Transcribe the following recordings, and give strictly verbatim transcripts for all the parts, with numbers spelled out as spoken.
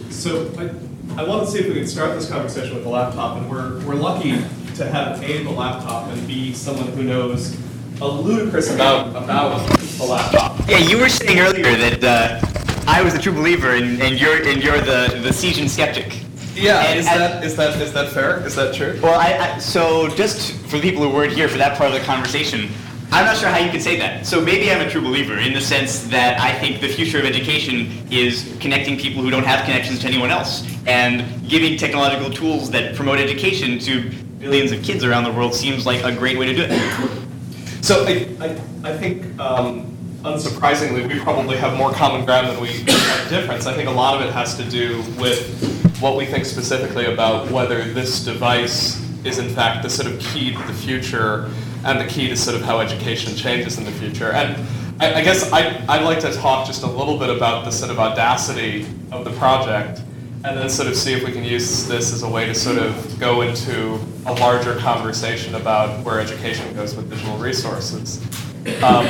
So I, I want to see if we can start this conversation with the laptop, and we're, we're lucky to have A, the laptop, and B, someone who knows a ludicrous amount about the laptop. Yeah, you were saying earlier that uh, I was the true believer, and, and you're and you're the the Siegen skeptic. Yeah, and, is and, that is that is that fair? Is that true? Well, I, I so just for the people who weren't here for that part of the conversation, I'm not sure how you could say that. So maybe I'm a true believer in the sense that I think the future of education is connecting people who don't have connections to anyone else, and giving technological tools that promote education to billions of kids around the world seems like a great way to do it. So I, I, I think, um, unsurprisingly, we probably have more common ground than we have difference. I think a lot of it has to do with what we think specifically about whether this device is in fact the sort of key to the future and the key to sort of how education changes in the future. And I, I guess I, I'd like to talk just a little bit about the sort of audacity of the project, and then sort of see if we can use this as a way to sort of go into a larger conversation about where education goes with digital resources. Um,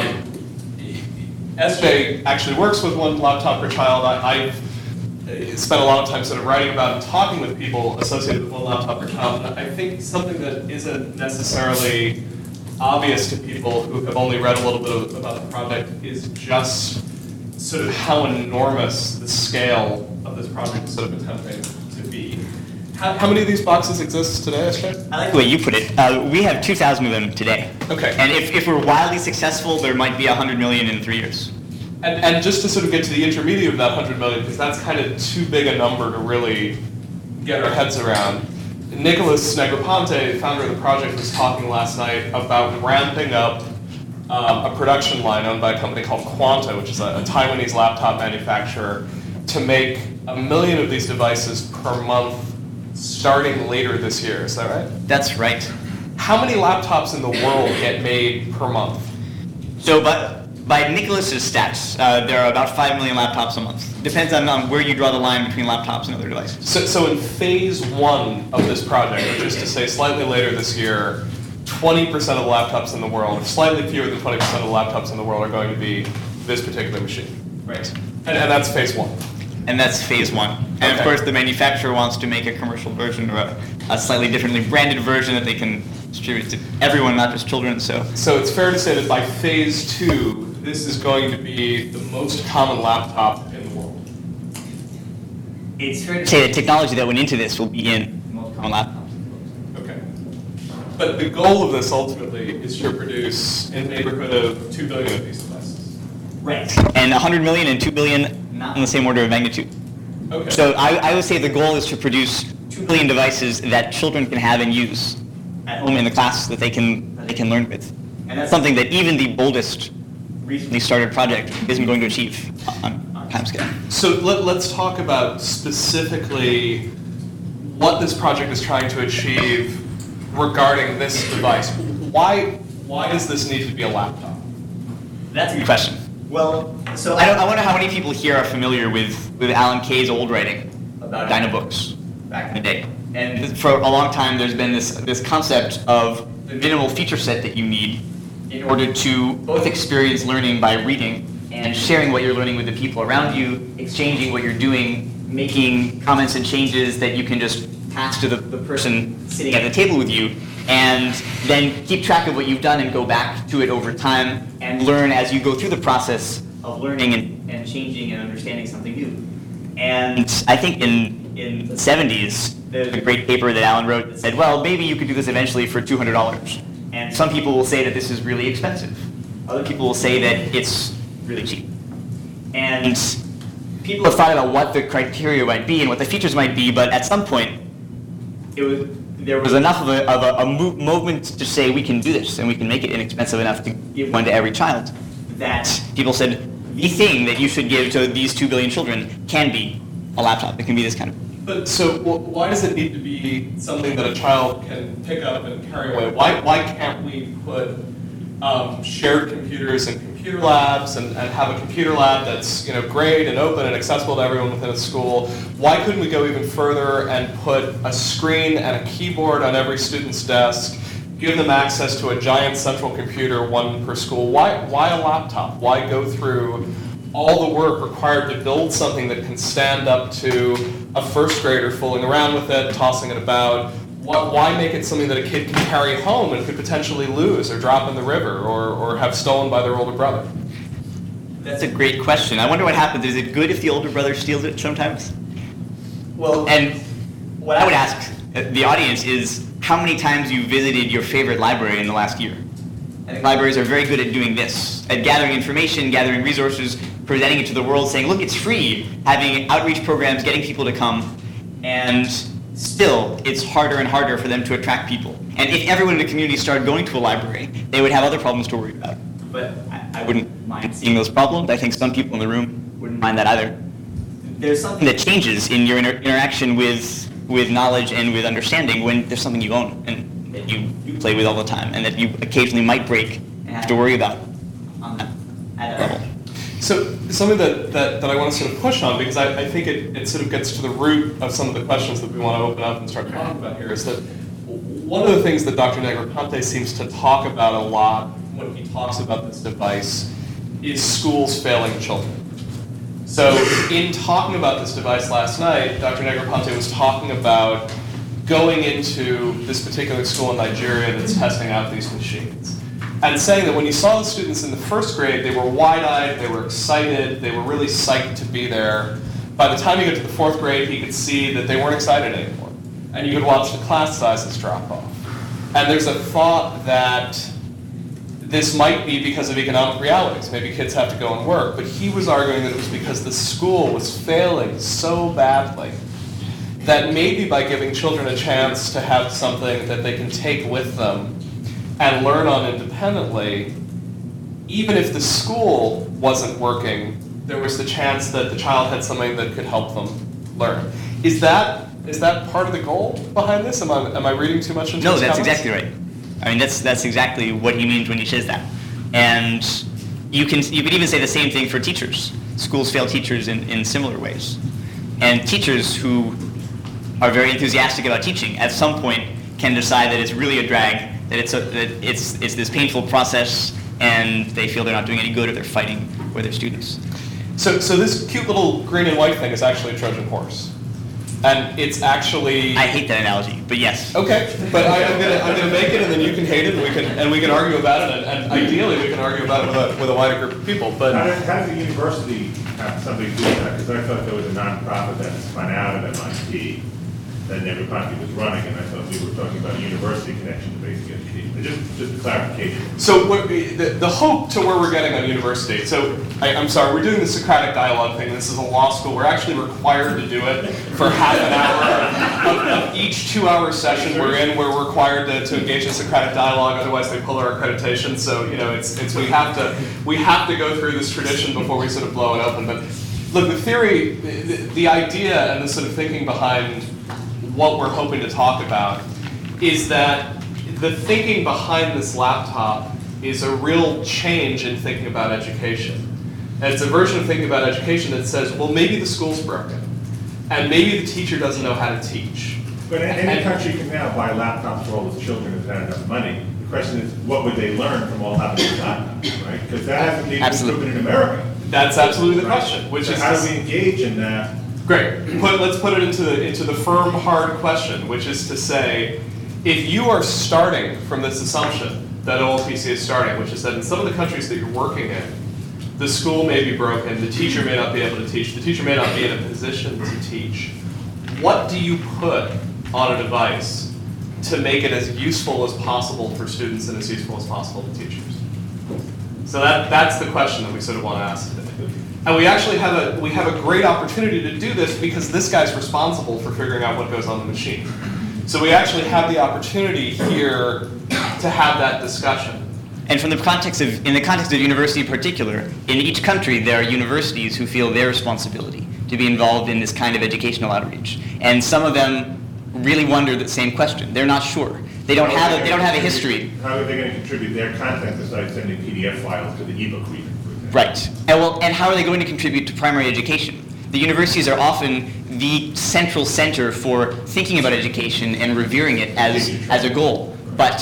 S J actually works with one laptop per child. I, I've spent a lot of time sort of writing about and talking with people associated with one laptop per child. And I think something that isn't necessarily obvious to people who have only read a little bit about the project is just sort of how enormous the scale of this project is sort of attempting to be. How, how many of these boxes exist today, S J? I like the way you put it. Uh, we have two thousand of them today. Okay. And if, if we're wildly successful, there might be one hundred million in three years. And, and just to sort of get to the intermediate of that one hundred million, because that's kind of too big a number to really get our heads around. Nicholas Negroponte, founder of the project, was talking last night about ramping up um, a production line owned by a company called Quanta, which is a, a Taiwanese laptop manufacturer, to make a million of these devices per month starting later this year. Is that right? That's right. How many laptops in the world get made per month? So by, by Nicholas's stats, uh, there are about five million laptops a month. Depends on um, where you draw the line between laptops and other devices. So, so in phase one of this project, which is to say slightly later this year, twenty percent of the laptops in the world, or slightly fewer than twenty percent of the laptops in the world are going to be this particular machine. Right. And, and that's phase one. And that's phase one. And Okay. of course, the manufacturer wants to make a commercial version or a, a slightly differently branded version that they can distribute to everyone, not just children. So, so it's fair to say that by phase two, this is going to be the most common laptop in the world. it's fair to say the technology that went into this will be in most common laptops. Okay. But the goal of this ultimately is to produce in the neighborhood of two billion of these devices. Right. And one hundred million and two billion, not in the same order of magnitude. Okay. So I, I would say the goal is to produce two billion devices that children can have and use at home in the class that they can that they can learn with. And that's something that even the boldest recently started project isn't going to achieve on, on timescale. So let, let's talk about specifically what this project is trying to achieve regarding this device. Why why does this need to be a laptop? That's a good question. Well, so I, don't, I wonder how many people here are familiar with, with Alan Kay's old writing about Dynabooks back in the day. And for a long time, there's been this, this concept of the minimal feature set that you need in order to both experience learning by reading and sharing what you're learning with the people around you, exchanging what you're doing, making comments and changes that you can just pass to the, the person sitting at the table with you, and then keep track of what you've done and go back to it over time and learn as you go through the process of learning and, and changing and understanding something new. And I think in, in the seventies, there's a great paper that Alan wrote that said, well, maybe you could do this eventually for two hundred dollars. And some people will say that this is really expensive. Other people will say that it's really cheap. And people have thought about what the criteria might be and what the features might be, but at some point, it was, there was enough of a, of a, a move, movement to say we can do this and we can make it inexpensive enough to give one to every child, that people said the thing that you should give to these two billion children can be a laptop. It can be this kind of. But so wh- why does it need to be something that a child can pick up and carry away? Why why can't we put um, shared computers in computer labs and, and have a computer lab that's you know great and open and accessible to everyone within a school? Why couldn't we go even further and put a screen and a keyboard on every student's desk, give them access to a giant central computer, one per school? Why why a laptop? Why go through all the work required to build something that can stand up to a first grader fooling around with it, tossing it about? Why, why make it something that a kid can carry home and could potentially lose or drop in the river or, or have stolen by their older brother? That's a great question. I wonder what happens. Is it good if the older brother steals it sometimes? Well, and what I would ask the audience is how many times you visited your favorite library in the last year. I think libraries are very good at doing this, at gathering information, gathering resources, presenting it to the world, saying, look, it's free, having outreach programs, getting people to come, and still, it's harder and harder for them to attract people. And if everyone in the community started going to a library, they would have other problems to worry about. But I, I wouldn't mind seeing those problems. I think some people in the room wouldn't mind that either. There's something that changes in your inter- interaction with, with knowledge and with understanding when there's something you own and that you, you play with all the time and that you occasionally might break and have to worry about on that, at that level. So something that, that, that I want to sort of push on, because I, I think it, it sort of gets to the root of some of the questions that we want to open up and start talking about here, is that one of the things that Doctor Negroponte seems to talk about a lot when he talks about this device is schools failing children. So in talking about this device last night, Doctor Negroponte was talking about going into this particular school in Nigeria that's testing out these machines, and saying that when you saw the students in the first grade, they were wide-eyed, they were excited, they were really psyched to be there. By the time you get to the fourth grade, he could see that they weren't excited anymore. And you could watch the class sizes drop off. And there's a thought that this might be because of economic realities. Maybe kids have to go and work. But he was arguing that it was because the school was failing so badly that maybe by giving children a chance to have something that they can take with them and learn on independently, even if the school wasn't working, there was the chance that the child had something that could help them learn. Is that is that part of the goal behind this? Am I am I reading too much into No, his that's comments? exactly right. I mean, that's that's exactly what he means when he says that. And you can you could even say the same thing for teachers. Schools fail teachers in, in similar ways. And teachers who are very enthusiastic about teaching at some point can decide that it's really a drag, that it's a, that it's it's this painful process, and they feel they're not doing any good or they're fighting with their students. So so this cute little green and white thing is actually a Trojan horse. And it's actually... I hate that analogy, but yes. Okay, but I, I'm gonna I'm gonna make it, and then you can hate it, and we can and we can argue about it, and, and ideally we can argue about it with a, with a wider group of people. But how does, how does the university have something to do with that? Because I thought there was a nonprofit that spun out of M I T that Negroponte was running, and I thought we were talking about a university connection to basic education. But just just a clarification. So what, the the hope to where we're getting on university. So I, I'm sorry, we're doing the Socratic dialogue thing. This is a law school. We're actually required to do it for half an hour of, of each two-hour session we're in. We're required to, to engage in Socratic dialogue. Otherwise, they pull our accreditation. So you know, it's it's we have to we have to go through this tradition before we sort of blow it open. But look, the theory, the, the idea, and the sort of thinking behind what we're hoping to talk about is that the thinking behind this laptop is a real change in thinking about education. And it's a version of thinking about education that says, well, maybe the school's broken, and maybe the teacher doesn't know how to teach. But any And- country can now buy laptops for all its children if they have enough money. The question is, what would they learn from all having these laptops, right? Because that hasn't even been Absolutely. proven in America. That's absolutely the question, which So is how do we engage in that? great. Put, let's put it into the into the firm, hard question, which is to say, if you are starting from this assumption that O L P C is starting, which is that in some of the countries that you're working in, the school may be broken, the teacher may not be able to teach, the teacher may not be in a position to teach, what do you put on a device to make it as useful as possible for students and as useful as possible to teachers? So that, that's the question that we sort of want to ask today. And we actually have a we have a great opportunity to do this because this guy's responsible for figuring out what goes on the machine. So we actually have the opportunity here to have that discussion. And from the context of, in the context of university in particular, in each country there are universities who feel their responsibility to be involved in this kind of educational outreach. And some of them really wonder the same question. They're not sure. They don't have a, they don't have a history. How are they going to contribute their content besides sending P D F files to the ebook reader, for example? Right. And well, and how are they going to contribute to primary education? The universities are often the central center for thinking about education and revering it as, as a goal. But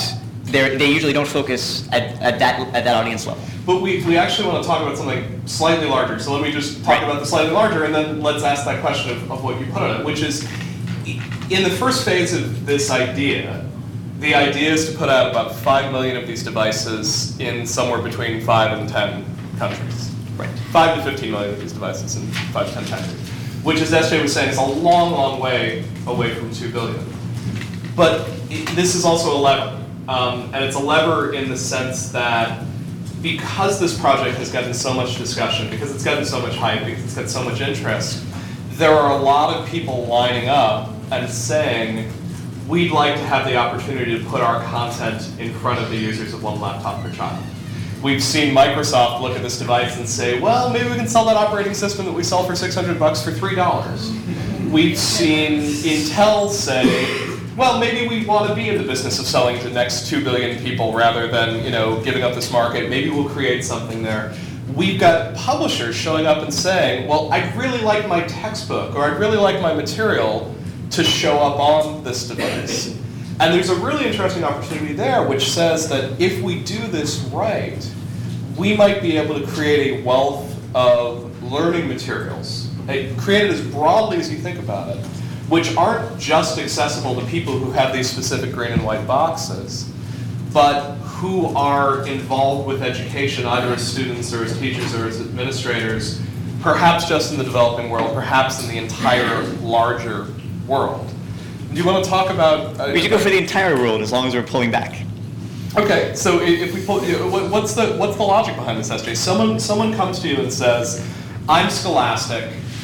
they they usually don't focus at, at that at that audience level. But we, we actually want to talk about something slightly larger. So let me just talk Right. about the slightly larger, and then let's ask that question of, of what you put on it, which is, in the first phase of this idea, the idea is to put out about five million of these devices in somewhere between five and ten countries. Right. five to fifteen million of these devices in five to ten countries, which, as S J was saying, is a long, long way away from two billion. But it, this is also a lever. Um, and it's a lever in the sense that because this project has gotten so much discussion, because it's gotten so much hype, because it's got so much interest, there are a lot of people lining up and saying, we'd like to have the opportunity to put our content in front of the users of one laptop per child. We've seen Microsoft look at this device and say, well, maybe we can sell that operating system that we sell for six hundred bucks for three dollars. We've seen Intel say, well, maybe we want to be in the business of selling to the next two billion people rather than, you know, giving up this market. Maybe we'll create something there. We've got publishers showing up and saying, well, I'd really like my textbook or I'd really like my material to show up on this device. And there's a really interesting opportunity there which says that if we do this right, we might be able to create a wealth of learning materials, create it as broadly as you think about it, which aren't just accessible to people who have these specific green and white boxes, but who are involved with education, either as students or as teachers or as administrators, perhaps just in the developing world, perhaps in the entire larger world. Do you want to talk about... Uh, We should go for the entire world as long as we're pulling back. Okay, so if we pull, what's the what's the logic behind this, S J? Someone someone comes to you and says, I'm Scholastic.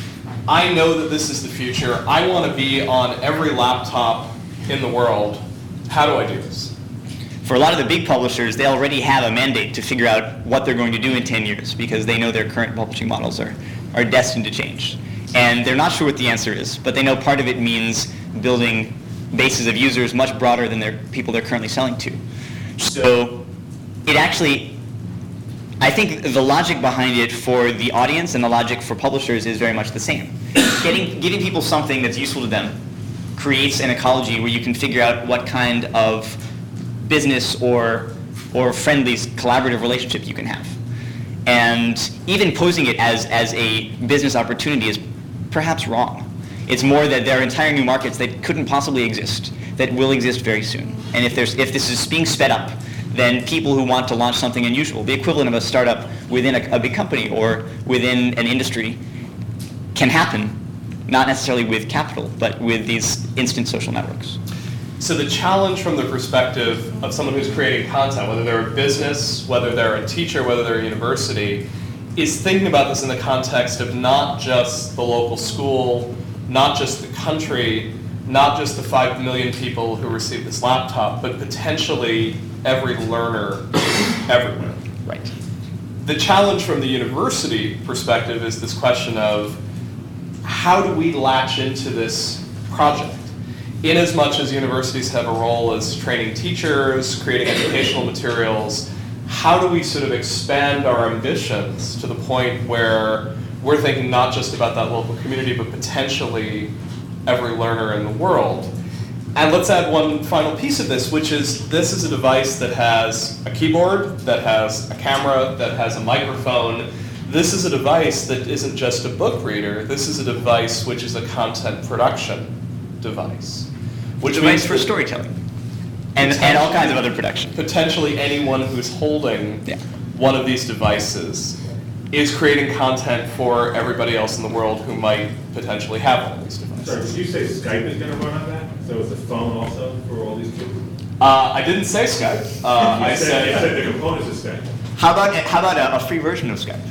I know that this is the future. I want to be on every laptop in the world. How do I do this? For a lot of the big publishers, they already have a mandate to figure out what they're going to do in ten years because they know their current publishing models are, are destined to change. And they're not sure what the answer is, but they know part of it means building bases of users much broader than their people they're currently selling to. So it actually, I think the logic behind it for the audience and the logic for publishers is very much the same. Getting, giving people something that's useful to them creates an ecology where you can figure out what kind of business or, or friendly collaborative relationship you can have. And even posing it as, as a business opportunity is perhaps wrong. It's more that there are entire new markets that couldn't possibly exist, that will exist very soon. And if, there's, if this is being sped up, then people who want to launch something unusual, the equivalent of a startup within a, a big company or within an industry, can happen, not necessarily with capital, but with these instant social networks. So the challenge from the perspective of someone who's creating content, whether they're a business, whether they're a teacher, whether they're a university, is thinking about this in the context of not just the local school, not just the country, not just the five million people who receive this laptop, but potentially every learner everywhere. Right. The challenge from the university perspective is this question of how do we latch into this project? In as much as universities have a role as training teachers, creating educational materials, how do we sort of expand our ambitions to the point where we're thinking not just about that local community, but potentially every learner in the world? And let's add one final piece of this, which is this is a device that has a keyboard, that has a camera, that has a microphone. This is a device that isn't just a book reader. This is a device which is a content production device. Which Device means for that storytelling. And, and all kinds of other production. potentially anyone who's holding Yeah. one of these devices is creating content for everybody else in the world who might potentially have one of these devices. Sorry, did you say Skype is going to run on that? So it's a phone also for all these people? Uh, I didn't say Skype. Uh, You I said, you said, said the components of Skype. How about, how about a, a free version of Skype?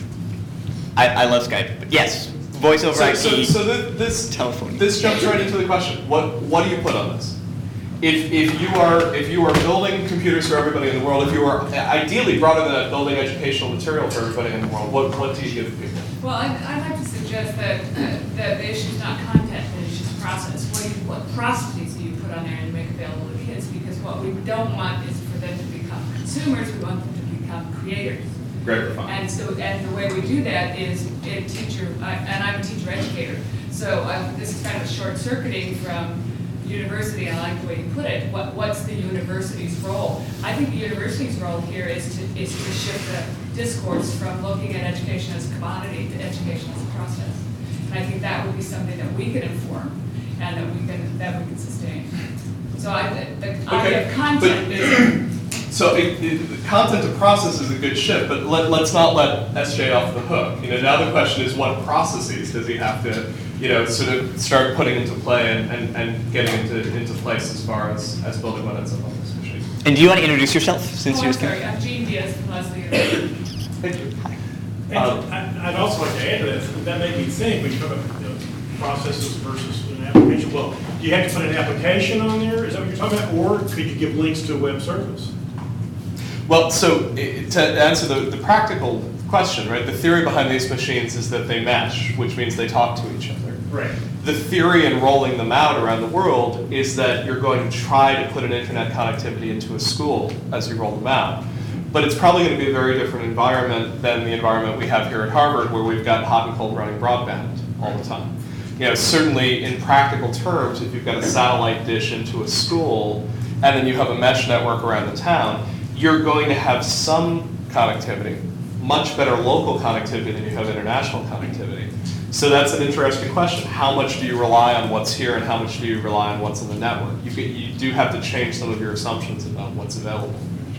I, I love Skype, but yes, voice over so, I P. so, so th- this telephone. This jumps right into the question: What what do you put on this? If if you are if you are building computers for everybody in the world, if you are ideally broader than that, building educational material for everybody in the world, what what do you give people? Well, I'd, I'd like to suggest that, uh, that the issue is not content, the issue is process. What, do you, what processes do you put on there and make available to kids? Because what we don't want is for them to become consumers, we want them to become creators. Great, fine. And so, and the way we do that is a teacher, I- and I'm a teacher educator, so um, this is kind of short-circuiting from university, I like the way you put it, what, what's the university's role? I think the university's role here is to, is to shift the discourse from looking at education as a commodity to education as a process. And I think that would be something that we can inform and that we can, that we can sustain. So I, the idea of content but, is. So it, it, the content to process is a good shift, but let, let's not let S J off the hook. You know, now the question is what processes does he have to, you know, sort of start putting into play and, and, and getting into, into place as far as, as building what ends up on this machine. And do you want to introduce yourself since Oh, you're I'm sorry, I'm Jean Diaz from Leslie. Thank you. And I- I'd also like to add to that, that made me think, when you talk about, you know, processes versus an application, well, do you have to put an application on there? Is that what you're talking about? Or could you give links to a web service? Well, so i- to answer the, the practical question, right, the theory behind these machines is that they mesh, which means they talk to each other. Right. The theory in rolling them out around the world is that you're going to try to put an internet connectivity into a school as you roll them out. But it's probably going to be a very different environment than the environment we have here at Harvard, where we've got hot and cold running broadband all the time. You know, certainly in practical terms, if you've got a satellite dish into a school, and then you have a mesh network around the town, you're going to have some connectivity, much better local connectivity than you have international connectivity. So that's an interesting question. How much do you rely on what's here and how much do you rely on what's in the network? You, get, you do have to change some of your assumptions about what's available.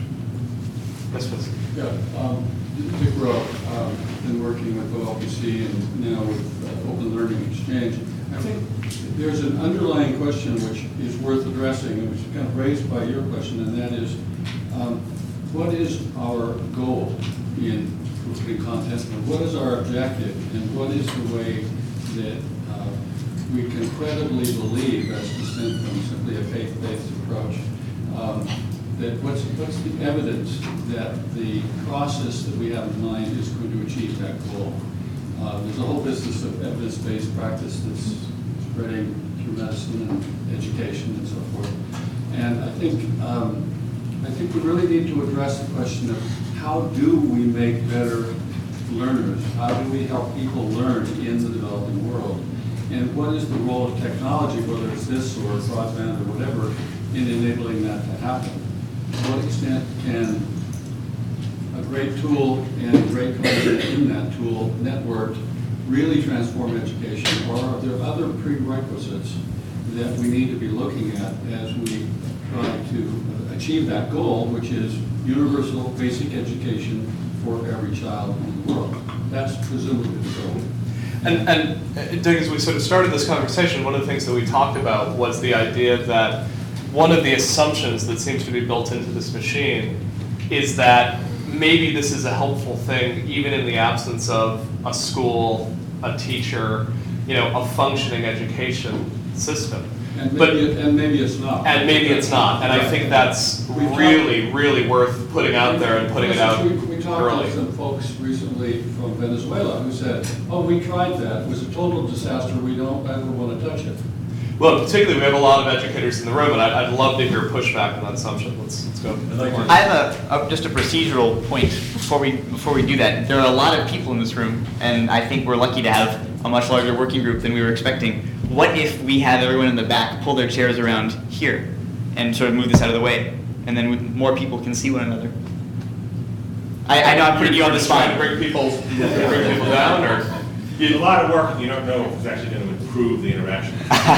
Yes, please. Yeah, um, Dick Rowe, um, been working with O L P C and now with uh, Open Learning Exchange. I think there's an underlying question which is worth addressing, and which is kind of raised by your question, and that is, um, what is our goal in putting content, and what is our objective, and what is the way that uh, we can credibly believe, as distinct from simply a faith-based approach, um, that what's, what's the evidence that the process that we have in mind is going to achieve that goal? Uh, there's a whole business of evidence-based practice that's spreading through medicine and education and so forth. And I think, um, I think we really need to address the question of how do we make better learners? How do we help people learn in the developing world? And what is the role of technology, whether it's this or broadband or whatever, in enabling that to happen? To what extent can a great tool and great content in that tool network really transform education? Or are there other prerequisites that we need to be looking at as we try to achieve that goal, which is universal basic education for every child in the world? That's presumably the goal. And, and Doug, as we sort of started this conversation, one of the things that we talked about was the idea that one of the assumptions that seems to be built into this machine is that maybe this is a helpful thing even in the absence of a school, a teacher, you know, a functioning education system. And maybe, But, it, and maybe it's not. and maybe it's not. And I think that's really, really worth putting out there and putting it out We, we talked early. to some folks recently from Venezuela who said, oh, we tried that. It was a total disaster. We don't ever want to touch it. Well, particularly, we have a lot of educators in the room, and I'd, I'd love to hear pushback on that assumption. Let's, let's go. I have a, a just a procedural point before we before we do that. There are a lot of people in this room, and I think we're lucky to have a much larger working group than we were expecting. What if we have everyone in the back pull their chairs around here and sort of move this out of the way, and then we, more people can see one another? I, I know I'm putting you on the Trying to spot. bring people, bring people down, or A lot of work, and you don't know if it's actually going to improve the interaction.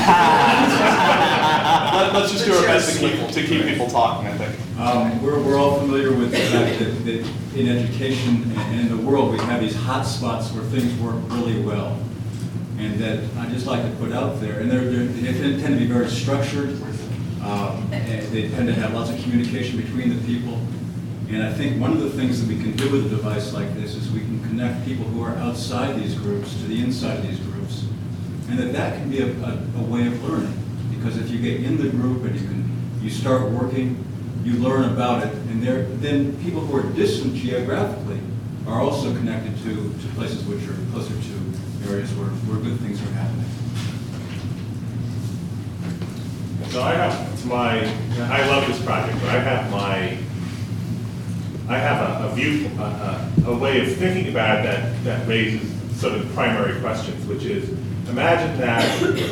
Let, let's just do our best to keep to keep people talking. I think. Um, we're, we're all familiar with the fact that, that in education and in the world, we have these hot spots where things work really well. And that I just like to put out there, and they're, they're, they tend to be very structured. Um, and they tend to have lots of communication between the people. And I think one of the things that we can do with a device like this is we can connect people who are outside these groups to the inside of these groups. And that that can be a, a, a way of learning. Because if you get in the group and you can, you start working, you learn about it, and there, then people who are distant geographically are also connected to, to places which are closer to areas where, where good things are happening. So I have my, I love this project, but I have my, I have a, a view, a, a, a way of thinking about it that, that raises sort of primary questions, which is, imagine that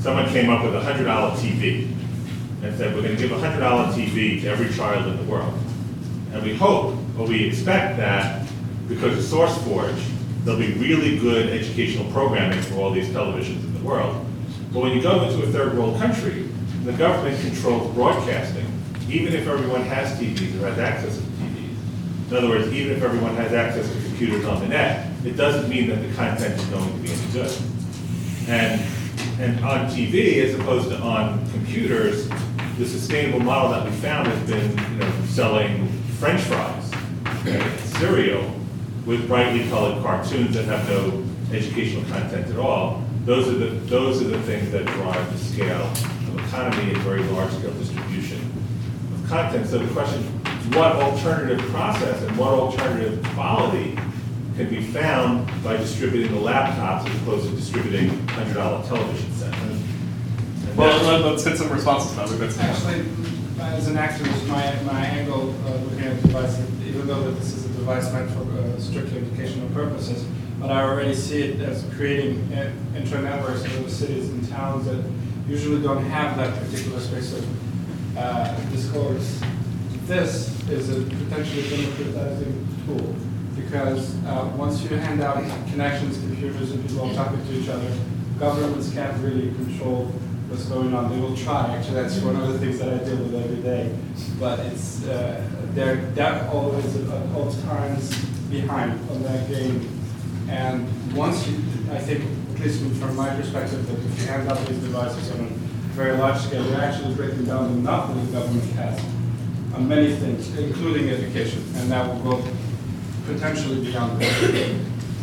someone came up with a hundred dollar T V and said, we're gonna give a hundred dollar T V to every child in the world. And we hope, or we expect that because of SourceForge, there'll be really good educational programming for all these televisions in the world. But when you go into a third world country, the government controls broadcasting, even if everyone has T Vs or has access to T Vs. In other words, even if everyone has access to computers on the net, it doesn't mean that the content is going to be any good. And, and on T V, as opposed to on computers, the sustainable model that we found has been, you know, selling French fries, okay, cereal, with brightly colored cartoons that have no educational content at all. Those are the, those are the things that drive the scale of economy and very large scale distribution of content. So the question, what alternative process and what alternative quality can be found by distributing the laptops as opposed to distributing hundred dollar television sets? And Well, that's- let- let's hit some responses now. We've got some- Actually, as an activist, my, my angle uh, looking at the device, even though that this is a device meant for uh, strictly educational purposes, but I already see it as creating uh, intra-networks in the cities and towns that usually don't have that particular space of uh, discourse. This is a potentially democratizing tool because uh, once you hand out connections, computers, and people are talking to each other, governments can't really control what's going on. They will try. Actually, that's one of the things that I deal with every day. But it's uh, they're, they're always at all times behind on that game. And once you, I think, at least from my perspective, that if you hand out these devices on a very large scale, you're actually breaking down the monopoly the government has on many things, including education, and that will go potentially beyond that.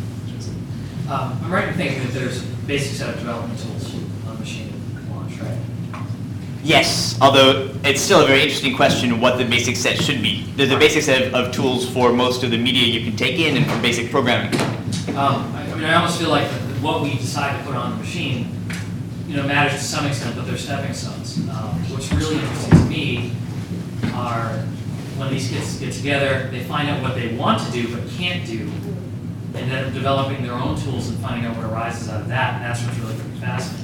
Um, I'm right in thinking that there's a basic set of development tools on machine launch, right? Yes, although it's still a very interesting question what the basic set should be. There's a basic set of, of tools for most of the media you can take in and for basic programming. Um, I, I mean, I almost feel like what we decide to put on the machine, you know, matters to some extent, but they're stepping stones. Um, what's really interesting to me are when these kids get together, they find out what they want to do but can't do, and then developing their own tools and finding out what arises out of that, and that's what's really fascinating.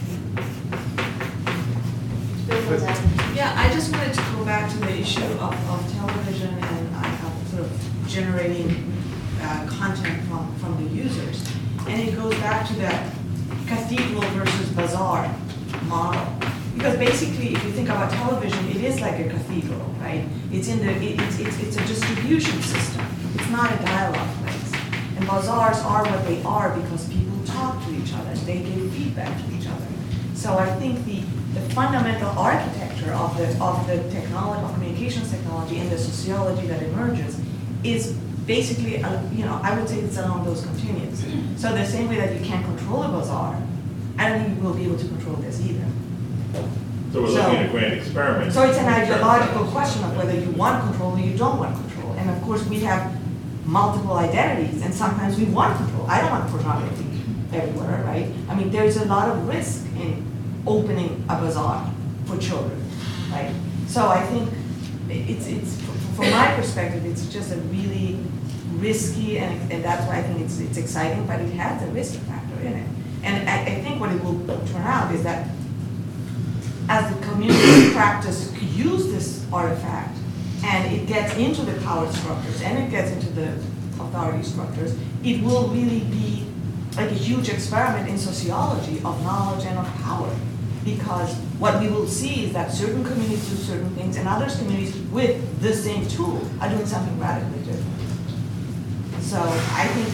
Yeah, I just wanted to go back to the issue of, of television and uh, sort of generating uh, content from, from the users. And it goes back to that cathedral versus bazaar model. Because basically, if you think about television, it is like a cathedral, right? It's in the it, it's, it's it's a distribution system. It's not a dialogue place. And bazaars are what they are because people talk to each other. They give feedback to each other. So I think the the fundamental architecture of the of the technology, of communications technology, and the sociology that emerges is basically, a, you know, I would say it's along those continuums. So the same way that you can't control a bazaar, I don't think you will be able to control this either. So we're looking at a grand experiment. So it's an ideological question of whether you want control or you don't want control. And of course, we have multiple identities, and sometimes we want control. I don't want pornography everywhere, right? I mean, there's a lot of risk in opening a bazaar for children, right? So I think it's, it's from my perspective, it's just a really risky, and, and that's why I think it's, it's exciting, but it has a risk factor in it. And I, I think what it will turn out is that as the community practice use this artifact, and it gets into the power structures, and it gets into the authority structures, it will really be like a huge experiment in sociology of knowledge and of power. Because what we will see is that certain communities do certain things, and other communities with the same tool are doing something radically different. So I think,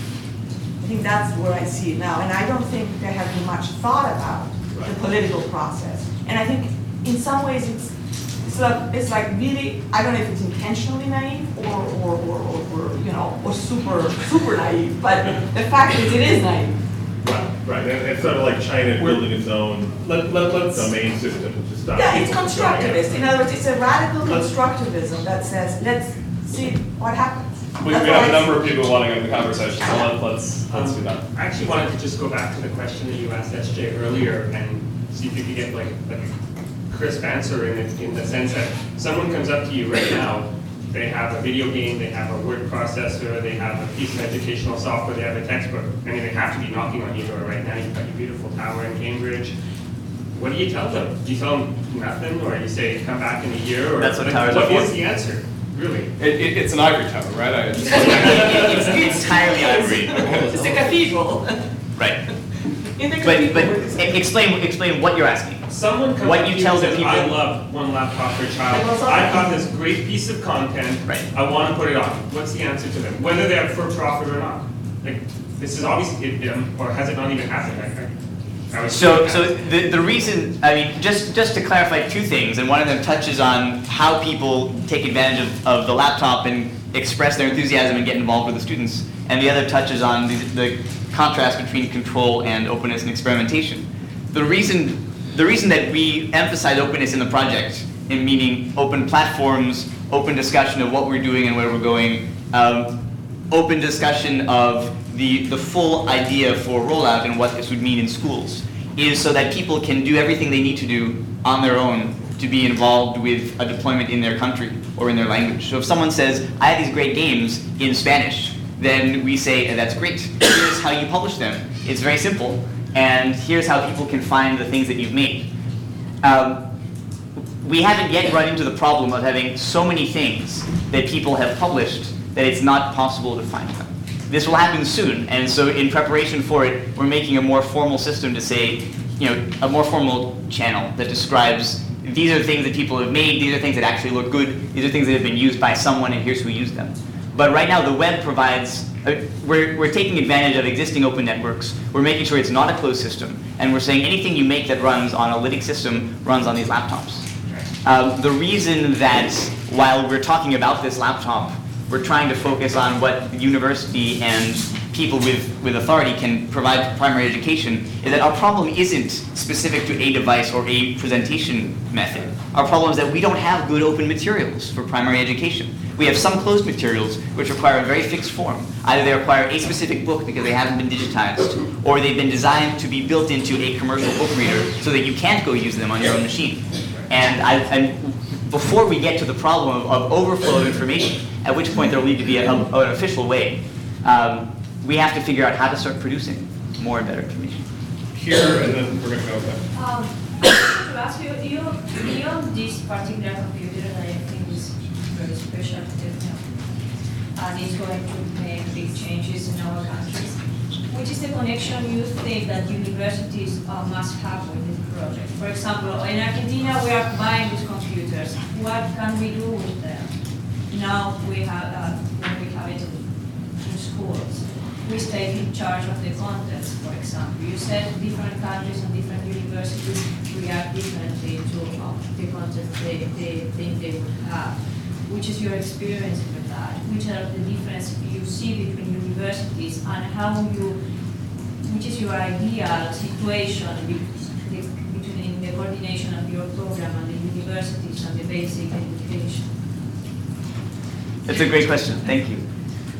I think that's where I see it now. And I don't think there has been much thought about the political process. And I think in some ways it's, it's like, it's like really, I don't know if it's intentionally naive or, or, or, or, or you know, or super, super naive, but the fact is it is naive. Right, right, and it's sort of like China building its own Let, let, let's, domain system to stop. Yeah, it's people from showing up. constructivist. In other words, it's a radical constructivism that says, let's see what happens. we, we That's have a why I- number of people wanting in the conversation, so let, let's, let's do that. I actually wanted to just go back to the question that you asked S J earlier and see if you could get like, like a crisp answer in, it, in the sense that someone comes up to you right now, they have a video game, they have a word processor, they have a piece of educational software, they have a textbook. I mean, they have to be knocking on your door right now. You've got your beautiful tower in Cambridge. what do you tell them? Do you tell them nothing, or you say, come back in a year, or? That's what like, towers what are for. is the answer, really? It, it, it's an ivory tower, right? I just, It's entirely ivory. It's a cathedral. Right. In the But, but cathedral. e- explain, explain what you're asking. Someone comes What up you to you tell and the says, people- I love one laptop per child. It was all- I got this great piece of content. Right. I want to put it on. What's the answer to them? Whether they're for profit or not. Like, this is obviously, it, um, or has it not even happened? I, I, I was So, so the, the reason, I mean, just, just to clarify two things, and one of them touches on how people take advantage of, of the laptop and express their enthusiasm and get involved with the students, and the other touches on the, the contrast between control and openness and experimentation. The reason, the reason that we emphasize openness in the project, in meaning open platforms, open discussion of what we're doing and where we're going, um, open discussion of the, the full idea for rollout and what this would mean in schools, is so that people can do everything they need to do on their own to be involved with a deployment in their country or in their language. So if someone says, I have these great games in Spanish, then we say, that's great. Here's how you publish them. It's very simple. And here's how people can find the things that you've made. Um, we haven't yet run into the problem of having so many things that people have published that it's not possible to find them. This will happen soon, and so in preparation for it, we're making a more formal system to say, you know, a more formal channel that describes these are things that people have made, these are things that actually look good, these are things that have been used by someone, and here's who used them. But right now, the web provides, uh, we're, we're taking advantage of existing open networks, we're making sure it's not a closed system, and we're saying anything you make that runs on a Linux system runs on these laptops. Um, the reason that while we're talking about this laptop, we're trying to focus on what the university and people with, with authority can provide for primary education is that our problem isn't specific to a device or a presentation method. Our problem is that we don't have good open materials for primary education. We have some closed materials which require a very fixed form. Either they require a specific book because they haven't been digitized, or they've been designed to be built into a commercial book reader so that you can't go use them on your own machine. And, I, and before we get to the problem of, of overflow of information, at which point there will need to be a, a, an official way, um, we have to figure out how to start producing more and better information. here, and then we're going to go back. Um, I wanted to ask you, you, beyond this particular computer that I think is very special to them, and it's going to make big changes in our countries, which is the connection you think that universities uh, must have with this project? For example, in Argentina we are buying these computers. What can we do with them? Now we have, uh, when we have it in schools, we stay in charge of the contents, for example. You said different countries and different universities react differently to uh, the content they, they think they would have. Which is your experience with that? Which are the differences you see between universities and how you, which is your ideal situation be- between the coordination of your program and the universities and the basic education? That's a great question. Thank you.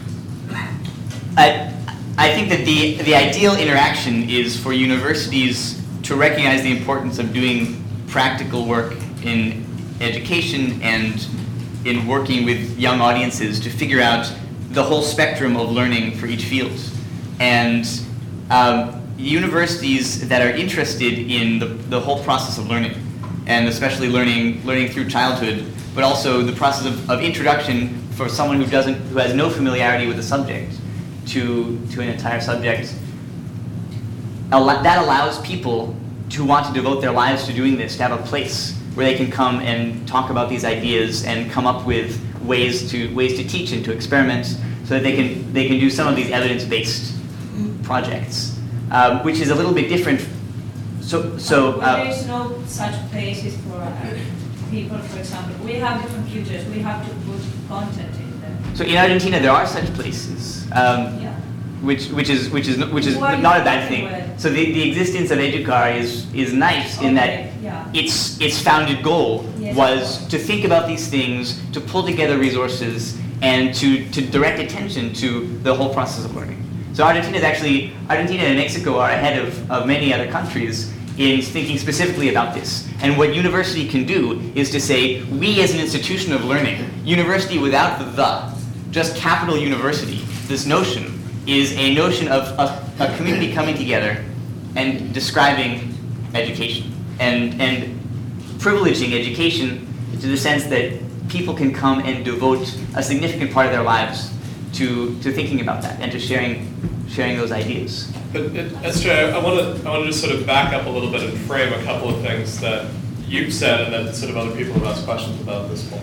I, I think that the, the ideal interaction is for universities to recognize the importance of doing practical work in education and in working with young audiences to figure out the whole spectrum of learning for each field. And um, universities that are interested in the, the whole process of learning, and especially learning, learning through childhood, but also the process of, of introduction for someone who doesn't, who has no familiarity with the subject to, to an entire subject. Al- that allows people to want to devote their lives to doing this, to have a place where they can come and talk about these ideas and come up with ways to, ways to teach and to experiment so that they can, they can do some of these evidence-based projects, um, which is a little bit different. So, so Well, uh, there is no such places for uh, people, for example. We have the computers, we have to put content in them. So in Argentina, there are such places, um, Yeah. which which is which is which is Who are you not a bad working thing. with? So the, the existence of Educar is is nice in that Okay, yeah. its its founded goal Yes, was of course. to think about these things, to pull together resources, and to to direct attention to the whole process of learning. So Argentina is actually Argentina and Mexico are ahead of, of many other countries in thinking specifically about this. And what university can do is to say, we as an institution of learning, university without the the, just capital university, this notion is a notion of a, a community coming together and describing education. and, and privileging education to the sense that people can come and devote a significant part of their lives to, to thinking about that and to sharing, sharing those ideas. But it, S J, I want to I want to just sort of back up a little bit and frame a couple of things that you've said and that sort of other people have asked questions about at this point.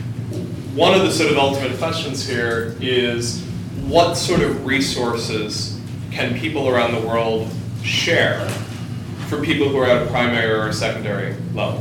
One of the sort of ultimate questions here is what sort of resources can people around the world share for people who are at a primary or a secondary level?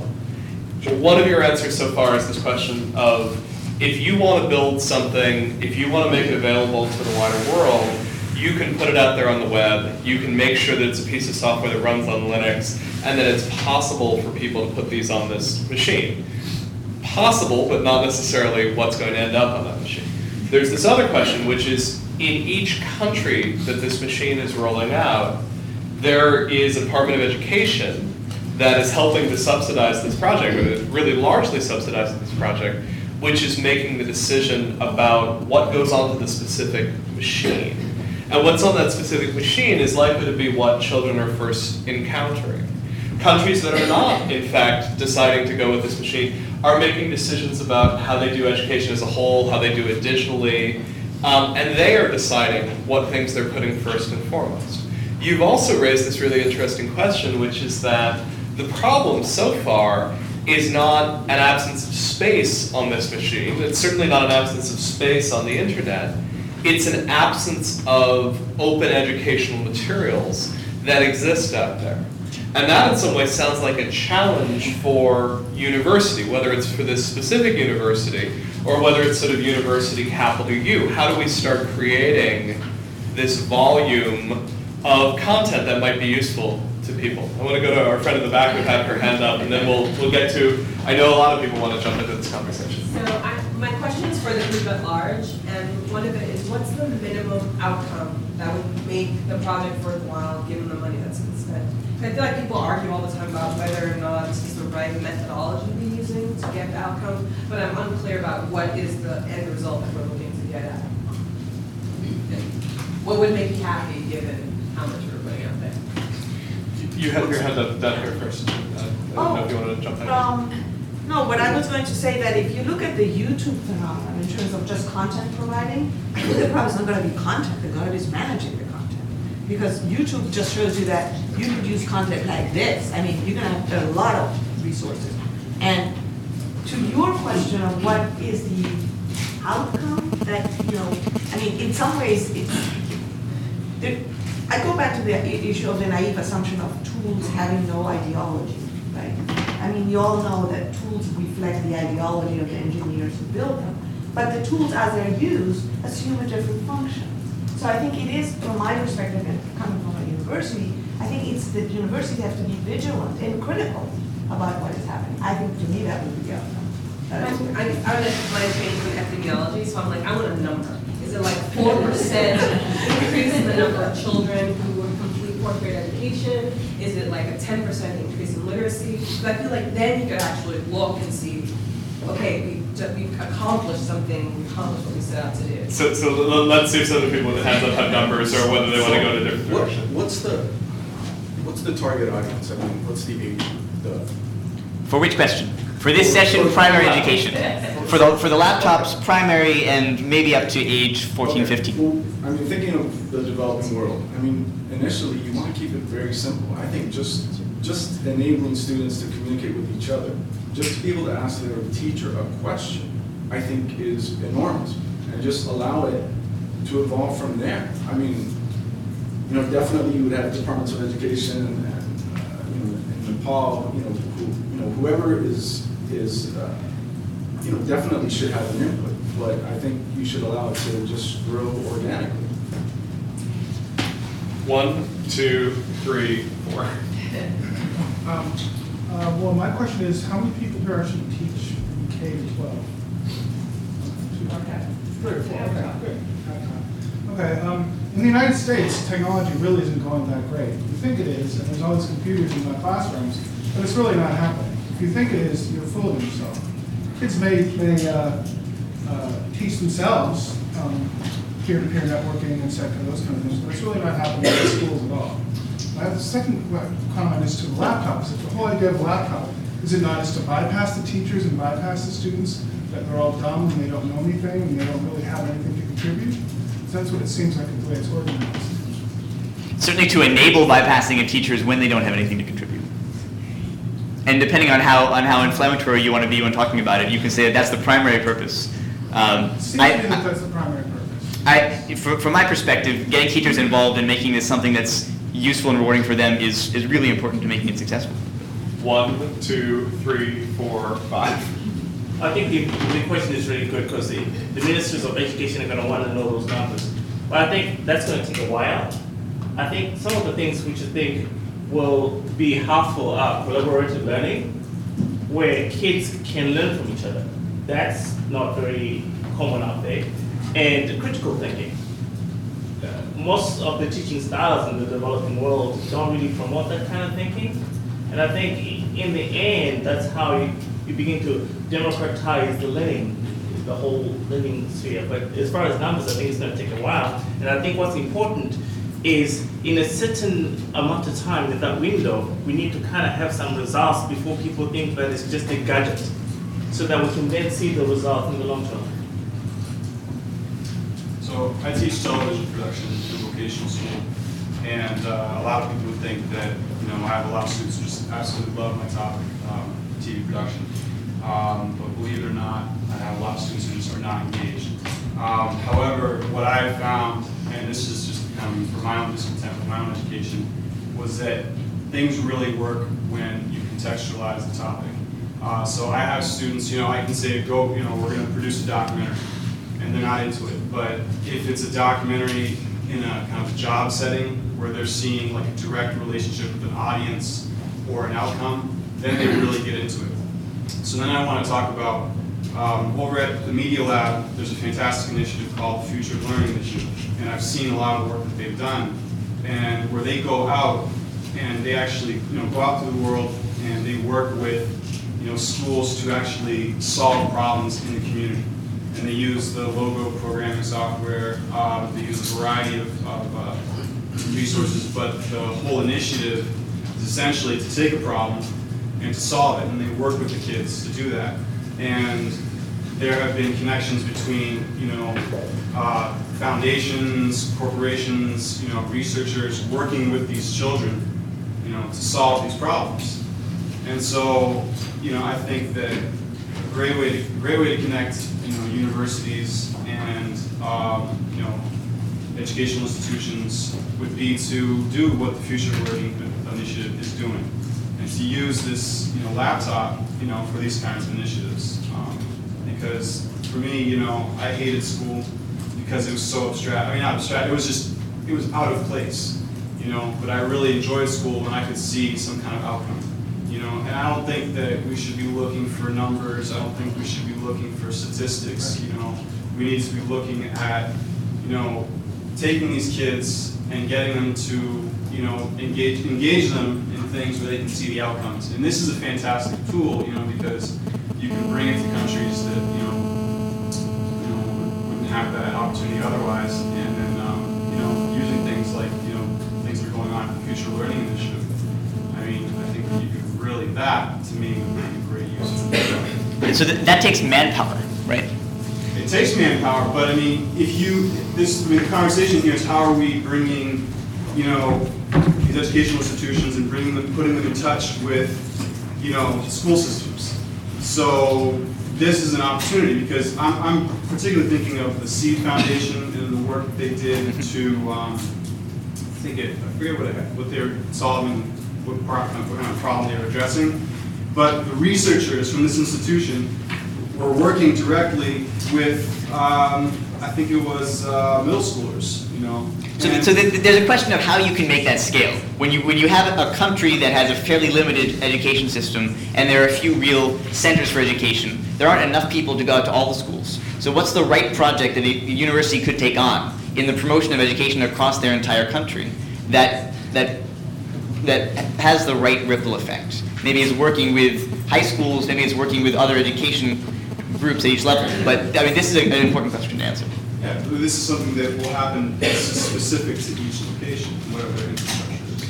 One of your answers so far is this question of if you want to build something, if you want to make it available to the wider world, you can put it out there on the web, you can make sure that it's a piece of software that runs on Linux, and that it's possible for people to put these on this machine. Possible, but not necessarily what's going to end up on that machine. There's this other question, which is in each country that this machine is rolling out, there is a Department of Education that is helping to subsidize this project, or is really largely subsidizing this project, which is making the decision about what goes onto the specific machine. And what's on that specific machine is likely to be what children are first encountering. Countries that are not, in fact, deciding to go with this machine are making decisions about how they do education as a whole, how they do it digitally, um, and they are deciding what things they're putting first and foremost. You've also raised this really interesting question, which is that the problem so far is not an absence of space on this machine. It's certainly not an absence of space on the internet. It's an absence of open educational materials that exist out there. And that in some ways sounds like a challenge for university, whether it's for this specific university or whether it's sort of university capital U. How do we start creating this volume of content that might be useful to people? I want to go to our friend in the back who had her hand up, and then we'll, we'll get to, I know a lot of people want to jump into this conversation. So I, my question is for the group at large, and one of it is, what's the minimum outcome that would make the project worthwhile given the money that's been spent? I feel like people argue all the time about whether or not this is the right methodology to be using to get the outcome, but I'm unclear about what is the end result that we're looking to get at. What would make you happy given how much we're putting out there? You have your hand up down here first. Uh, I don't Oh, know if you want to jump in. Um, no, but I was going to say that if you look at the YouTube phenomenon in terms of just content providing, the problem is not going to be content, the problem is managing the content. Because YouTube just shows you that you produce content like this. I mean, you're going to have a lot of resources. And to your question of what is the outcome that, you know, I mean, in some ways, it's, there, I go back to the i- issue of the naive assumption of tools having no ideology, right? I mean, you all know that tools reflect the ideology of the engineers who build them, but the tools as they're used assume a different function. So I think it is, from my perspective, and coming from a university, I think it's that universities have to be vigilant and critical about what is happening. I think to me that would be the outcome. That is I, I would have my change with epidemiology, so I'm like, I want a number. Is it like four percent increase in the number of children who would complete fourth grade education? Is it like a ten percent increase in literacy? Because I feel like then you could actually look and see, okay, we we've accomplished something, we accomplished what we set out to do. So, so l- let's see if some of the people with hands up have numbers or whether they want to go in a different What, direction. what's the, what's the target audience? I mean, what's the age, the? For which question? For this session, primary education. For the, for the laptops, primary and maybe up to age fourteen, Okay. fifteen. Well, I mean, thinking of the developing world, I mean, initially, you want to keep it very simple. I think just, just enabling students to communicate with each other, just to be able to ask their teacher a question, I think is enormous. And just allow it to evolve from there. I mean, you know, definitely you would have departments of education and, uh, you know, in Nepal, you know, who, you know, whoever is, is, uh, you know, definitely should have an input, but I think you should allow it to just grow organically. One, two, three, four. Um, uh, Well, my question is, how many people here actually teach from K to twelve? Okay. Three or four, okay, good. Okay, um, in the United States, technology really isn't going that great. You think it is, and there's all these computers in the classrooms, but it's really not happening. If you think it is, you're fooling yourself. Kids may, may uh, uh, teach themselves um, peer-to-peer networking, et cetera, those kind of things, but it's really not happening in schools at all. My second comment is to the laptops. If the whole idea of laptop, is it not just to bypass the teachers and bypass the students, that they're all dumb and they don't know anything and they don't really have anything to contribute? So that's what it seems like the way it's organized. Certainly to enable bypassing of teachers when they don't have anything to contribute. And depending on how on how inflammatory you want to be when talking about it, you can say that that's the primary purpose. Um, Seems I, to me that that's the primary purpose. I, for, from my perspective, getting teachers involved in making this something that's useful and rewarding for them is, is really important to making it successful. One, two, three, four, five. I think the, the question is really good because the, the ministers of education are going to want to know those numbers. But I think that's going to take a while. I think some of the things which I think will be helpful are collaborative learning, where kids can learn from each other. That's not very common out there. And critical thinking. Uh, most of the teaching styles in the developing world don't really promote that kind of thinking. And I think in the end, that's how you, you begin to democratize the learning, the whole learning sphere. But as far as numbers, I think it's going to take a while. And I think what's important is in a certain amount of time, in that window, we need to kind of have some results before people think that it's just a gadget, so that we can then see the results in the long term. So I teach television production in a vocational school, and uh, a lot of people would think that, you know, I have a lot of students who just absolutely love my topic, um, T V production. Um, but believe it or not, I have a lot of students who just are not engaged. Um, however, what I have found, and this is just coming from my own discontent with my own education, was that things really work when you contextualize the topic. Uh, so I have students, you know, I can say, go, you know, we're going to produce a documentary, and they're not into it. But if it's a documentary in a kind of a job setting where they're seeing like a direct relationship with an audience or an outcome, then they really get into it. So then I want to talk about, um, over at the Media Lab, there's a fantastic initiative called the Future of Learning Initiative, and I've seen a lot of the work that they've done, and where they go out and they actually, you know, go out to the world and they work with, you know, schools to actually solve problems in the community. And they use the logo programming software, um, they use a variety of, of uh, resources, but the whole initiative is essentially to take a problem and to solve it, and they work with the kids to do that. And there have been connections between, you know, uh, foundations, corporations, you know, researchers working with these children, you know, to solve these problems. And so, you know, I think that a great way to, great way to connect, you know, universities and, um, you know, educational institutions would be to do what the Future Learning Initiative is doing, and to use this, you know, laptop, you know, for these kinds of initiatives. Um, because for me, you know, I hated school because it was so abstract. I mean, not abstract. It was just, it was out of place, you know. But I really enjoyed school when I could see some kind of outcome. You know, and I don't think that we should be looking for numbers. I don't think we should be looking for statistics. You know, we need to be looking at, you know, taking these kids and getting them to, you know, engage engage them in things where they can see the outcomes. And this is a fantastic tool, you know, because you can bring it to countries that, you know, you know wouldn't have that opportunity otherwise. And then, um, you know, using things like, you know, things that are going on in the Future Learning Initiative. I mean, I think that you could really, that to me would be a great use of it. So th that takes manpower, right? It takes manpower, but I mean, if you, this, I mean, the conversation here is how are we bringing, you know, these educational institutions and bringing them, putting them in touch with, you know, school systems. So this is an opportunity because I'm, I'm particularly thinking of the Seed Foundation and the work that they did to, um, I think it, I forget what, it, what they're solving, what, part, what kind of problem they were addressing, but the researchers from this institution were working directly with, um, I think it was uh, middle schoolers, you know. So, th so th there's a question of how you can make that scale. When you, when you have a country that has a fairly limited education system and there are a few real centers for education, there aren't enough people to go out to all the schools. So what's the right project that a university could take on in the promotion of education across their entire country that, that, that has the right ripple effect? Maybe it's working with high schools, maybe it's working with other education groups at each level. But I mean, this is a, an important question to answer. Yeah, this is something that will happen specific to each location, whatever their infrastructure is.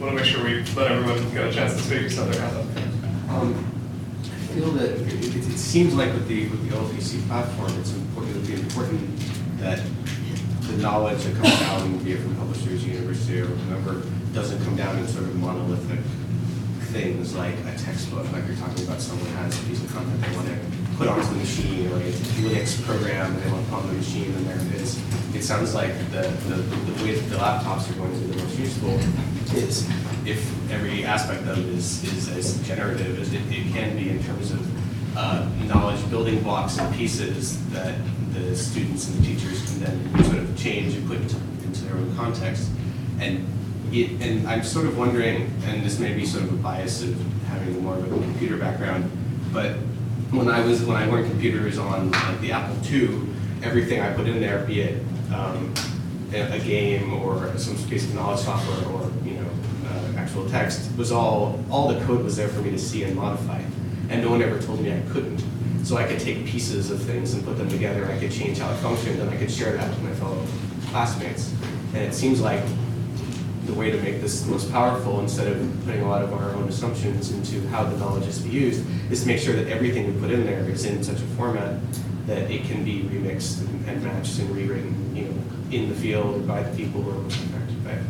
want to make sure we let everyone get a chance to speak, so their hand up. Um, I feel that it, it, it seems like with the with the O L P C platform, it's important. It would be important that the knowledge that comes down, be it from publishers, university, or whoever, doesn't come down in sort of monolithic things like a textbook, like you're talking about. Someone has a piece of content they want to put onto the machine, or a Unix program that they want to put on the machine, and there it is. It sounds like the, the, the way that the laptops are going to be the most useful is if every aspect of it is, is as generative as it, it can be in terms of uh, knowledge building blocks and pieces that the students and the teachers can then sort of change and put into, into their own context. And it, and I'm sort of wondering, and this may be sort of a bias of having more of a computer background, but when I was when I learned computers on like the Apple two, everything I put in there, be it um, a, a game or some piece of knowledge software or you know uh, actual text, was all all the code was there for me to see and modify, and no one ever told me I couldn't. So I could take pieces of things and put them together. I could change how it functioned, and I could share that with my fellow classmates. And it seems like the way to make this most powerful, instead of putting a lot of our own assumptions into how the knowledge is to be used, is to make sure that everything we put in there is in such a format that it can be remixed and, and matched and rewritten, you know, in the field or by the people who are most affected by it.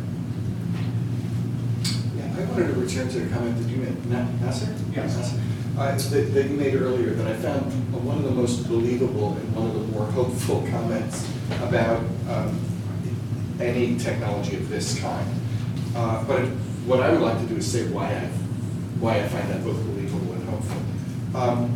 Yeah, I wanted to return to a comment that you made, Na- Nasser? Yes. Nasser. Uh, that, that you made earlier, that I found one of the most believable and one of the more hopeful comments about um, any technology of this kind. Uh, but what I would like to do is say why I, why I find that both believable and hopeful. Um,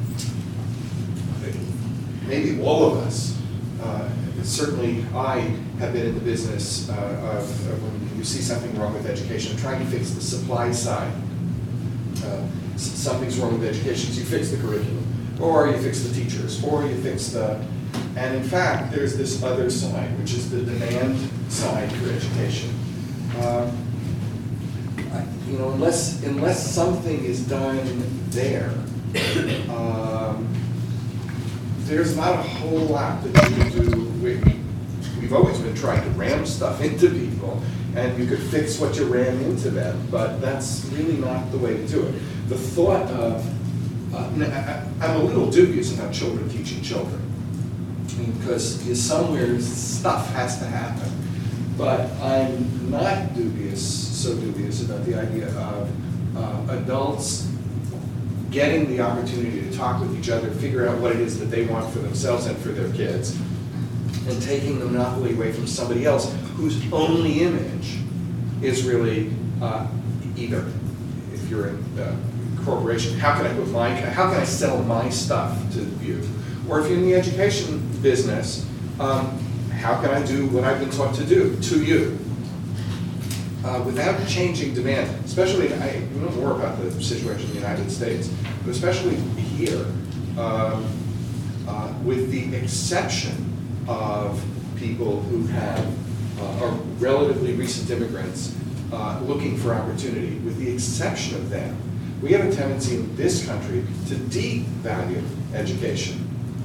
maybe all of us, uh, certainly I have been in the business uh, of, of when you see something wrong with education, trying to fix the supply side. Uh, something's wrong with education, so you fix the curriculum, or you fix the teachers, or you fix the, and in fact, there's this other side, which is the demand side for education. Um, I, you know, unless unless something is done there, um, there's not a whole lot that you can do. We, we've always been trying to ram stuff into people, and you could fix what you ram into them, but that's really not the way to do it. The thought of, uh, I'm a little dubious about children teaching children, because somewhere stuff has to happen. But I'm not dubious, so dubious about the idea of uh, adults getting the opportunity to talk with each other, figure out what it is that they want for themselves and for their kids, and taking the monopoly away from somebody else whose only image is really uh, either, if you're in a corporation, how can I put my, how can I sell my stuff to you? Or if you're in the education business, um, how can I do what I've been taught to do to you? Uh, without changing demand, especially, I know more about the situation in the United States, but especially here, um, uh, with the exception of people who have, uh, are relatively recent immigrants uh, looking for opportunity, with the exception of them, we have a tendency in this country to devalue education.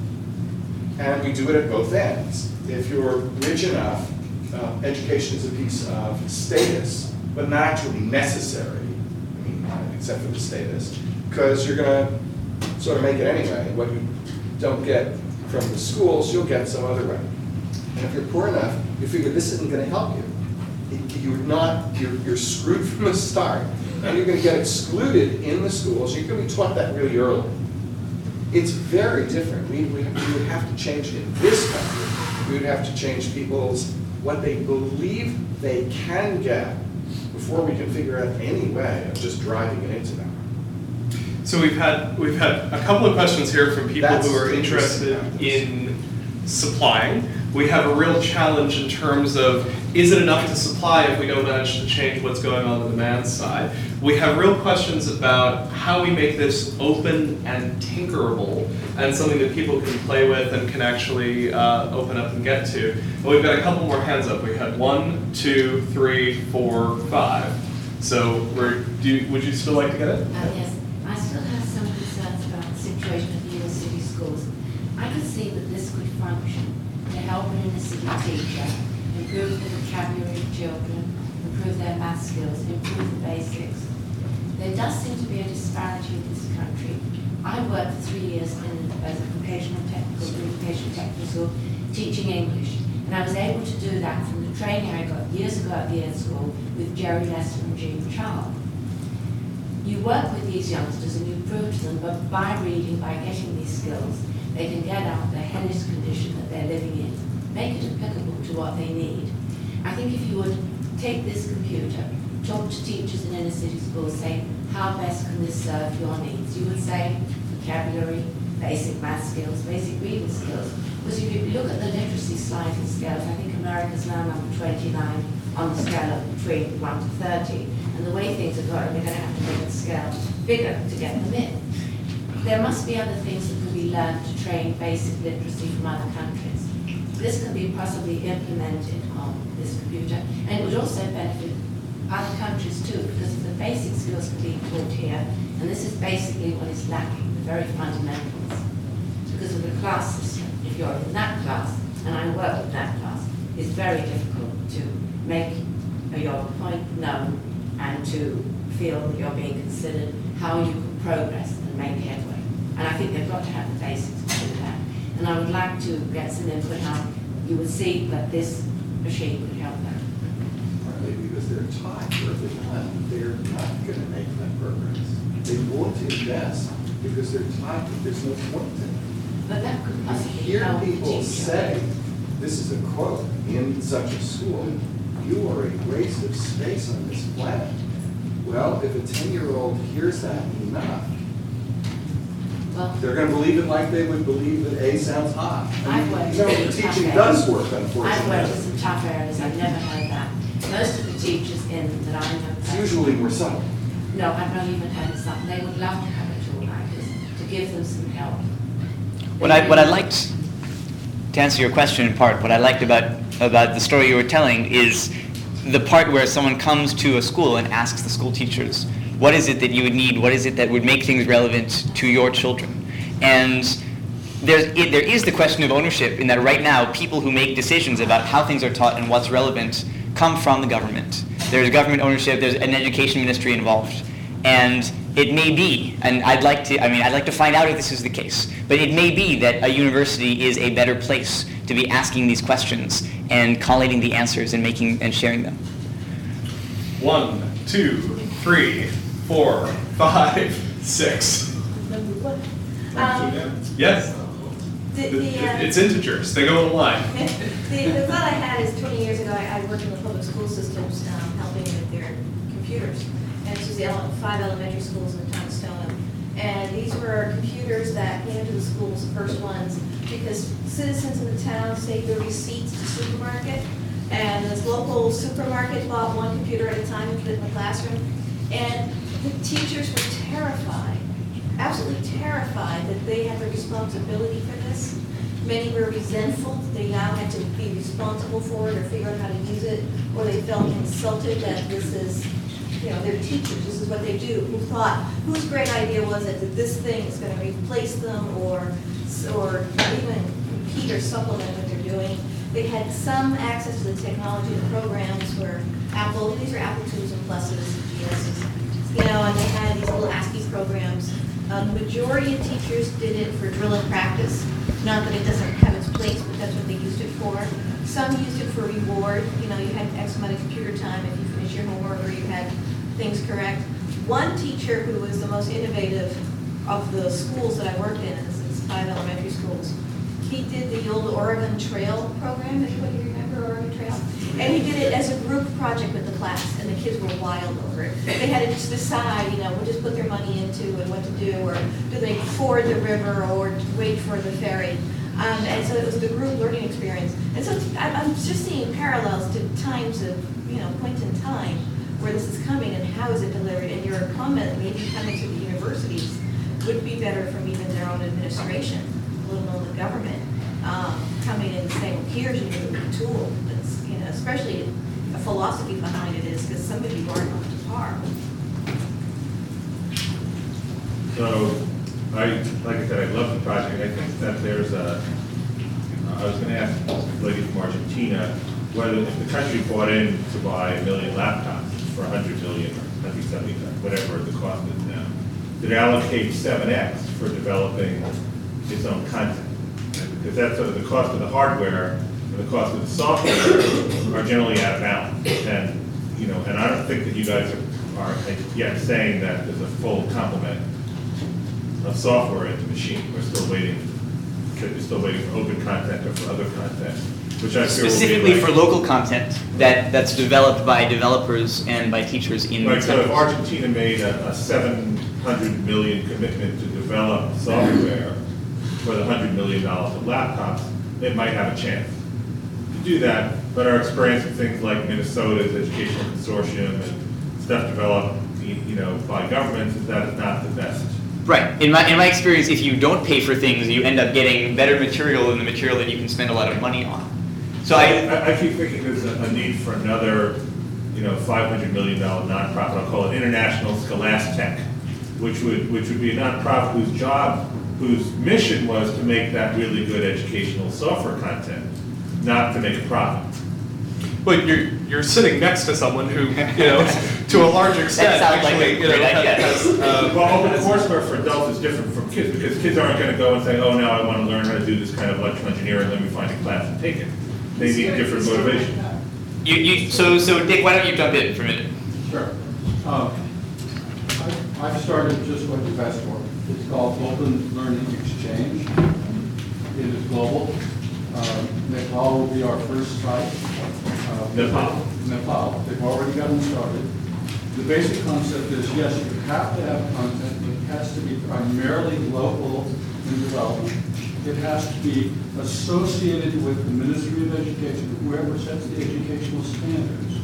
And we do it at both ends. If you're rich enough, uh, education is a piece of status, but not actually necessary, I mean, except for the status, because you're going to sort of make it anyway. What you don't get from the schools, you'll get some other way. And if you're poor enough, you figure this isn't going to help you. You're not, you're, you're screwed from the start. And you're going to get excluded in the schools. You're going to be taught that really early. It's very different. We, we, we would have to change in this country. We would have to change people's, what they believe they can get before we can figure out any way of just driving it into them. So we've had we've had a couple of questions here from people That's who are interested in supplying. We have a real challenge in terms of, is it enough to supply if we don't manage to change what's going on the demand side? We have real questions about how we make this open and tinkerable and something that people can play with and can actually uh, open up and get to. And we've got a couple more hands up. We had one, two, three, four, five. So we're, do you, would you still like to get it? Uh, yes, I still have some concerns about the situation of the inner city schools. I could see that this could function to help an inner city teacher, improve the vocabulary of children, improve improve their math skills, improve the basics. There does seem to be a disparity in this country. I worked for three years in as a vocational technical, vocational technical school, teaching English. And I was able to do that from the training I got years ago at the Ed School with Jerry Lester and Jean Child. You work with these youngsters and you prove to them, but by reading, by getting these skills, they can get out of the hellish condition that they're living in, make it applicable to what they need. I think if you would take this computer, talk to teachers in inner city schools, say, how best can this serve your needs? You would say vocabulary, basic math skills, basic reading skills. Because if you look at the literacy sliding scales, I think America's now number twenty-nine on the scale of between one to thirty. And the way things are going, we're going to have to make the scale bigger to get them in. There must be other things that can be learned to train basic literacy from other countries. This can be possibly implemented on this computer, and it would also benefit other countries too, because if the basic skills can be taught here, and this is basically what is lacking, the very fundamentals, because of the class system. If you're in that class, and I work with that class, it's very difficult to make your point known and to feel that you're being considered, how you can progress and make headway. And I think they've got to have the basics to do that. And I would like to get some input how you would see that this machine could help them. Partly because they're taught early on they're not going to make that progress. They won't invest because they're taught that there's no point in it. But that could You possibly hear help the people teacher. say, this is a quote, in such a school, you are a waste of space on this planet. Well, if a ten-year-old hears that enough, well, they're going to believe it like they would believe that A sounds hot. I I've mean, worked you know, in the tough teaching areas. does work, I've worked unfortunately. in some tough areas, I've never heard that. Most of the teachers in that I know. It's usually more subtle. No, I've not even heard of something. They would love to have a tool like this, to give them some help. What I, what I liked, to answer your question in part, what I liked about, about the story you were telling is the part where someone comes to a school and asks the school teachers, what is it that you would need, what is it that would make things relevant to your children? And there's, it, there is the question of ownership in that right now, people who make decisions about how things are taught and what's relevant come from the government. There's government ownership, there's an education ministry involved. And it may be, and I'd like to, I mean, I'd like to find out if this is the case, but it may be that a university is a better place to be asking these questions and collating the answers and making and sharing them. One, two, three, four, five, six. Um, Yes. The, the, uh, It's integers. They go in a line. the, the thought I had is twenty years ago, I, I worked in the public school systems, um, helping with their computers. And this was the ele- five elementary schools in the town of Stoneham. And these were computers that came into the schools, the first ones, because citizens in the town saved their receipts to supermarket. And this local supermarket bought one computer at a time and put it in the classroom. And the teachers were terrified, absolutely terrified that they had the responsibility for this. Many were resentful that they now had to be responsible for it or figure out how to use it, or they felt insulted that this is, you know, they're teachers, this is what they do, who thought, whose great idea was it that this thing is going to replace them or, or even compete or supplement what they're doing. They had some access to the technology and programs where Apple, these are Apple twos and pluses, G S's, you know, and they had these little ASCII programs. Um, the majority of teachers did it for drill and practice, not that it doesn't have its place, but that's what they used it for. Some used it for reward, you know, you had X amount of computer time if you finished your homework or you had things correct. One teacher who was the most innovative of the schools that I worked in, and this is five elementary schools, he did the old Oregon Trail program, if you remember Oregon Trail. And he did it as a group project with the class, and the kids were wild over it. They had to just decide, you know, what to put their money into and what to do, or do they ford the river or wait for the ferry. Um, and so it was the group learning experience. And so I'm I'm just seeing parallels to times of, you know, points in time where this is coming and how is it delivered. And your comment, maybe coming to the universities, would be better from even their own administration, let alone the government, um, coming in and saying, well, here's a tool that's, you know, especially a philosophy behind it is because some of you aren't up to par. So, I, like I said, I love the project. I think that there's a, uh, I was going to ask the lady from Argentina whether if the country bought in to buy a million laptops for a hundred million or one hundred seventy, whatever the cost is now, did it allocate seven X for developing its own content? Because that's sort of the cost of the hardware and the cost of the software are generally out of balance. And, you know, and I don't think that you guys are, are yet saying that there's a full complement of software in the machine. We're still waiting, we're still waiting for open content or for other content, which I feel will be Specifically like- for local content that, that's developed by developers and by teachers in Right, so if countries. Argentina made a, a seven hundred million commitment to develop software for the hundred million dollars of laptops, it might have a chance to do that. But our experience with things like Minnesota's Educational Consortium and stuff developed, you you know, by governments is that it's not the best. Right. In my, in my experience, if you don't pay for things, you end up getting better material than the material that you can spend a lot of money on. So I, I, I keep thinking there's a, a need for another, you know, five hundred million dollar nonprofit. I'll call it International Scholastic, which would which would be a nonprofit whose job, whose mission was to make that really good educational software content, not to make a profit. But you're, you're sitting next to someone who, you know, to a large extent, sounds like actually, a you know, great idea. has, uh, Well, open has- courseware for adults is different from kids, because kids aren't gonna go and say, oh, now I wanna learn how to do this kind of electrical engineering, let me find a class and take it. They need different motivation. you, you, so, so Dick, why don't you jump in for a minute? Sure. Um, I- I've started just what the best for. It's called Open Learning Exchange. It is global. Um, Nepal will be our first site. Uh, Nepal? Nepal. They've already gotten started. The basic concept is, yes, you have to have content, but it has to be primarily local in development. It has to be associated with the Ministry of Education, whoever sets the educational standards.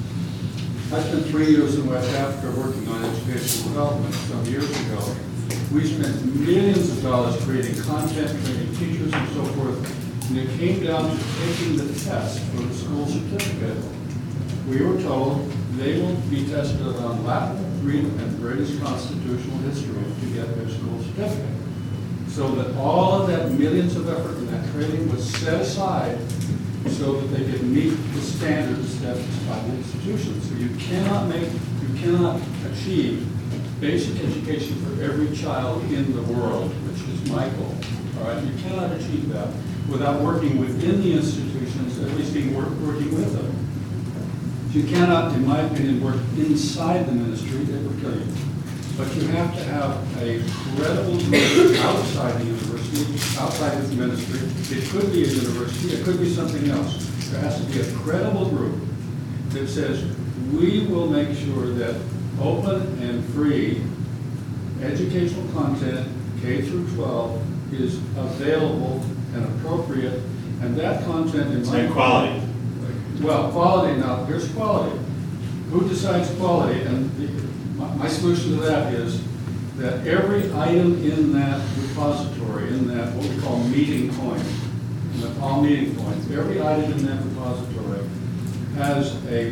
I spent three years in West Africa working on educational development some years ago. We spent millions of dollars creating content, training teachers and so forth, and it came down to taking the test for the school certificate. We were told they will be tested on Latin, Greek, and British constitutional history to get their school certificate. So that all of that millions of effort in that training was set aside so that they could meet the standards established by the institution. So you cannot make, you cannot achieve basic education for every child in the world, which is my goal. All right, you cannot achieve that without working within the institutions, at least being work, working with them. You cannot, in my opinion, work inside the ministry, it will kill you. But you have to have a credible group outside the university, outside of the ministry. It could be a university, it could be something else. There has to be a credible group that says, we will make sure that open and free educational content, K through twelve, is available and appropriate, and that content in my And quality. Well, quality, now, here's quality. Who decides quality? And the, my, my solution to that is that every item in that repository, in that what we call meeting point, in the all meeting points, every item in that repository has a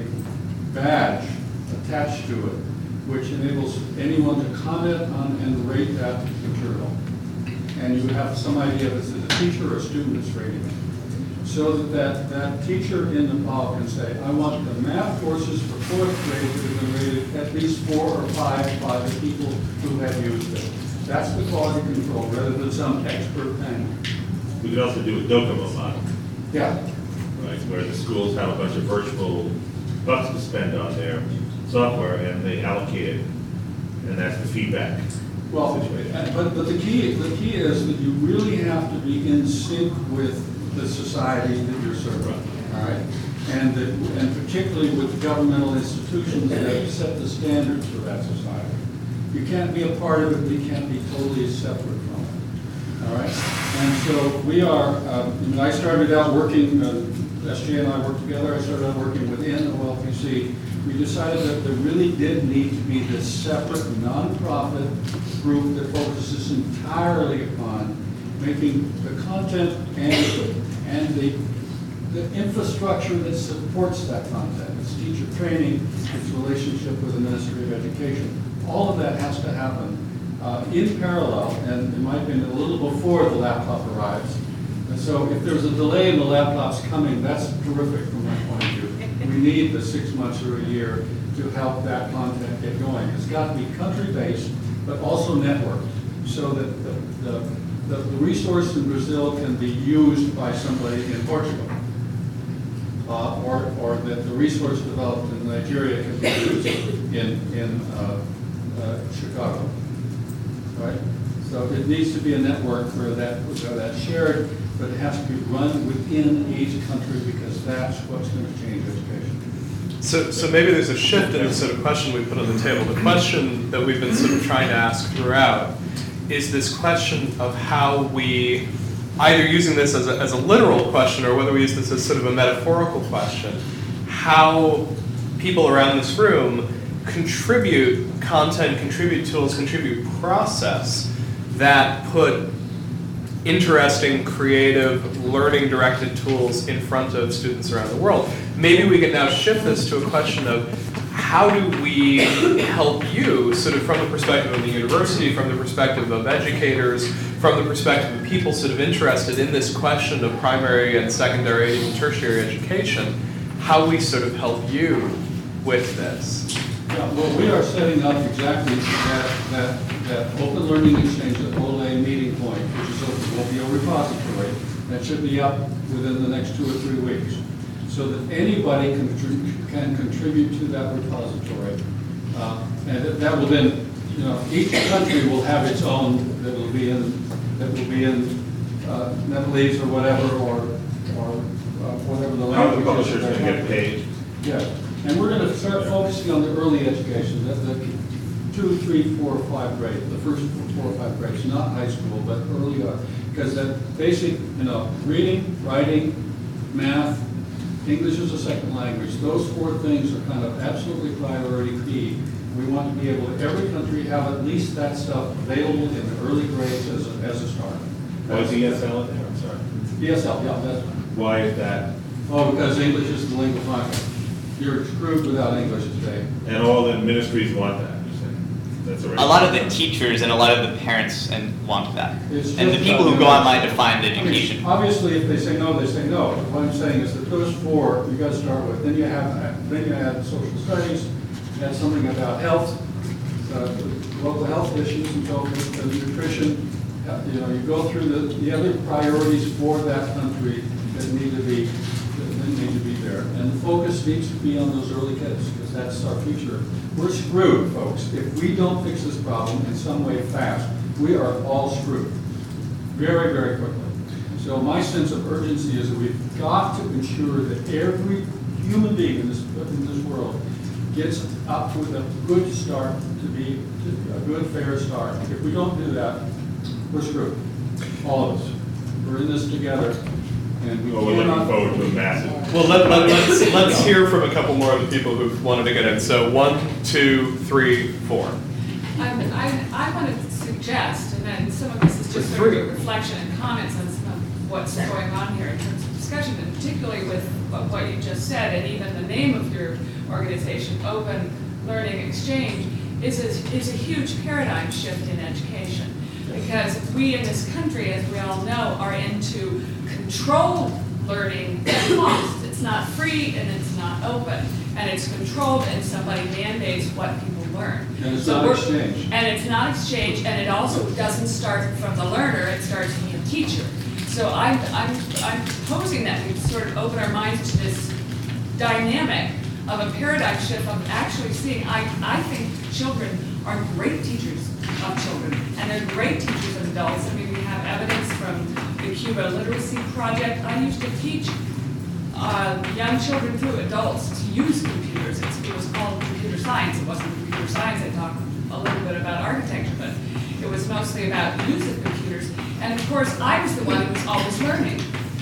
badge attached to it, which enables anyone to comment on and rate that material. And you have some idea if it's a teacher or a student that's rating it. So that, that that teacher in Nepal can say, I want the math courses for fourth grade that have been rated at least four or five by the people who have used it. That's the quality control, rather than some expert thing. We could also do a Docomo model. Yeah. Right, where the schools have a bunch of virtual bucks to spend on their software and they allocate it, and that's the feedback. Well, and- but, but the key, the key is that you really have to be in sync with the society that you're serving, all right? And that, and particularly with governmental institutions that have set the standards for that society. You can't be a part of it, but you can't be totally separate from it, all right? And so we are, um, I mean, I started out working, uh, S J and I worked together, I started out working within O L P C. We decided that there really did need to be this separate nonprofit group that focuses entirely upon making the content and, and the, the infrastructure that supports that content. It's teacher training, its relationship with the Ministry of Education. All of that has to happen uh, in parallel, and in my opinion, a little before the laptop arrives. And so if there's a delay in the laptops coming, that's terrific from my point of view. We need the six months or a year to help that content get going. It's got to be country-based, but also networked, so that the, the, the, the resource in Brazil can be used by somebody in Portugal. Uh, or, or that the resource developed in Nigeria can be used in, in uh, uh, Chicago, right? So it needs to be a network where that, where that's shared, but it has to be run within each country because that's what's going to change education. So, so maybe there's a shift in the sort of question we put on the table. The question that we've been sort of trying to ask throughout is this question of how we, either using this as a, as a literal question or whether we use this as sort of a metaphorical question, how people around this room contribute content, contribute tools, contribute process that put interesting, creative, learning-directed tools in front of students around the world. Maybe we can now shift this to a question of how do we help you, sort of from the perspective of the university, from the perspective of educators, from the perspective of people sort of interested in this question of primary and secondary and even tertiary education, how we sort of help you with this. Yeah, well, we are setting up exactly that, that, that open learning exchange, that O L A meeting point, which is a, will be a repository that should be up within the next two or three weeks, so that anybody can, can contribute to that repository. Uh, and that, that will then, you know, each country will have its own that will be in, that will be in uh, Nepalese or whatever, or, or uh, whatever the How language the publisher's is. going to get paid. Yeah. And we're going to start focusing on the early education, the, the two, three, four, five grade, the first four or five grades, not high school, but early on. Because that basic, you know, reading, writing, math, English as a second language, those four things are kind of absolutely priority key. We want to be able to, every country, have at least that stuff available in the early grades as a, as a start. Why is E S L in there? I'm sorry. E S L, yeah, that's right. Why is that? Oh, because English is the lingua franca. You're screwed without English today. And all the ministries want that, you said? That's A lot of the teachers and a lot of the parents and want that. It's And the just people about who go the- online to find I mean, education. obviously, if they say no, they say no. But what I'm saying is that those four, you got to start with. Then you have, then you add social studies, you add something about health, uh, local health issues and so forth, and nutrition. Uh, You know, you go through the, the other priorities for that country that need to be, that need to be there. And the focus needs to be on those early kids, because that's our future. We're screwed, folks. If we don't fix this problem in some way fast, we are all screwed. Very, very quickly. So my sense of urgency is that we've got to ensure that every human being in this, in this world gets up with a good start, to be a good, fair start. If we don't do that, we're screwed. All of us. We're in this together, and we Well, we're looking cannot- forward to a massive. Well, let, let, let's, let's hear from a couple more of the people who've wanted to get in. So one, two, three, four. I, I, I want to suggest, and then some of this is just sort of a reflection and comments on some of what's going on here in terms of discussion, but particularly with what what you just said, and even the name of your organization, Open Learning Exchange, is a, is a huge paradigm shift in education. Because we in this country, as we all know, are into controlled learning at cost. It's not free and it's not open. And it's controlled and somebody mandates what people learn. And it's So not we're- exchange. And it's not exchange, and it also doesn't start from the learner, it starts from the teacher. So I'm, I'm, I'm proposing that we sort of open our minds to this dynamic of a paradigm shift of actually seeing, I, I think children are great teachers of children, and they're great teachers of adults. I mean, we have evidence from the Cuba Literacy Project. I used to teach uh, young children through adults to use computers. It's, it was called computer science. It wasn't computer science. I talked a little bit about architecture, but it was mostly about use of computers. And of course, I was the one who was always learning.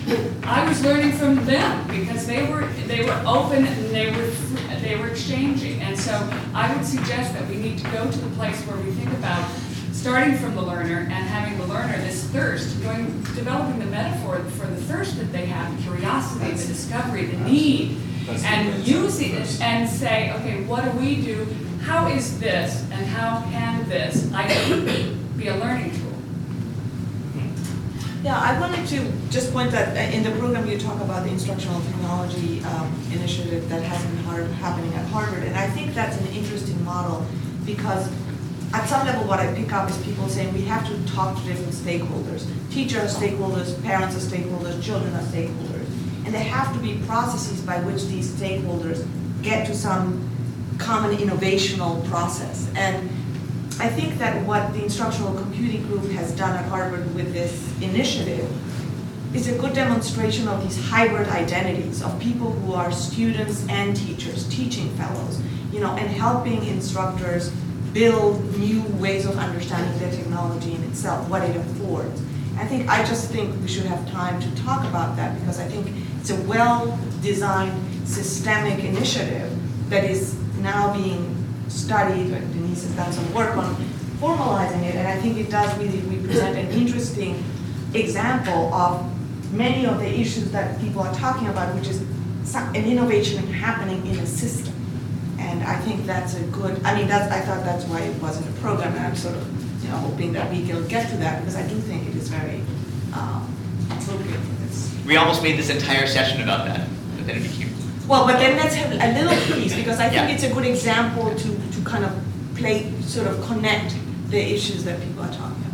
I was learning from them because they were they were open and they were they were exchanging. And so I would suggest that we need to go to the place where we think about starting from the learner and having the learner this thirst, going developing the metaphor for the thirst that they have, the curiosity, the discovery, the need, and using it and say, okay, what do we do? How is this and how can this I be a learning tool? Yeah, I wanted to just point that uh, in the program you talk about the instructional technology um, initiative that has been hard, happening at Harvard, and I think that's an interesting model because at some level what I pick up is people saying we have to talk to different stakeholders. Teachers are stakeholders, parents are stakeholders, children are stakeholders, and there have to be processes by which these stakeholders get to some common innovational process. And I think that what the Instructional Computing Group has done at Harvard with this initiative is a good demonstration of these hybrid identities of people who are students and teachers, teaching fellows, you know, and helping instructors build new ways of understanding the technology in itself, what it affords. I think, I just think we should have time to talk about that because I think it's a well-designed systemic initiative that is now being studied, and Denise has done some work on formalizing it, and I think it does really represent an interesting example of many of the issues that people are talking about, which is some, an innovation happening in a system. And I think that's a good, I mean, that's, I thought that's why it wasn't a program, and I'm sort of, you know, hoping that we can get to that, because I do think it is very um, appropriate for this. We almost made this entire session about that, but then it became. Well, but then let's have a little piece, because I think Yeah. it's a good example to, to kind of play, sort of connect the issues that people are talking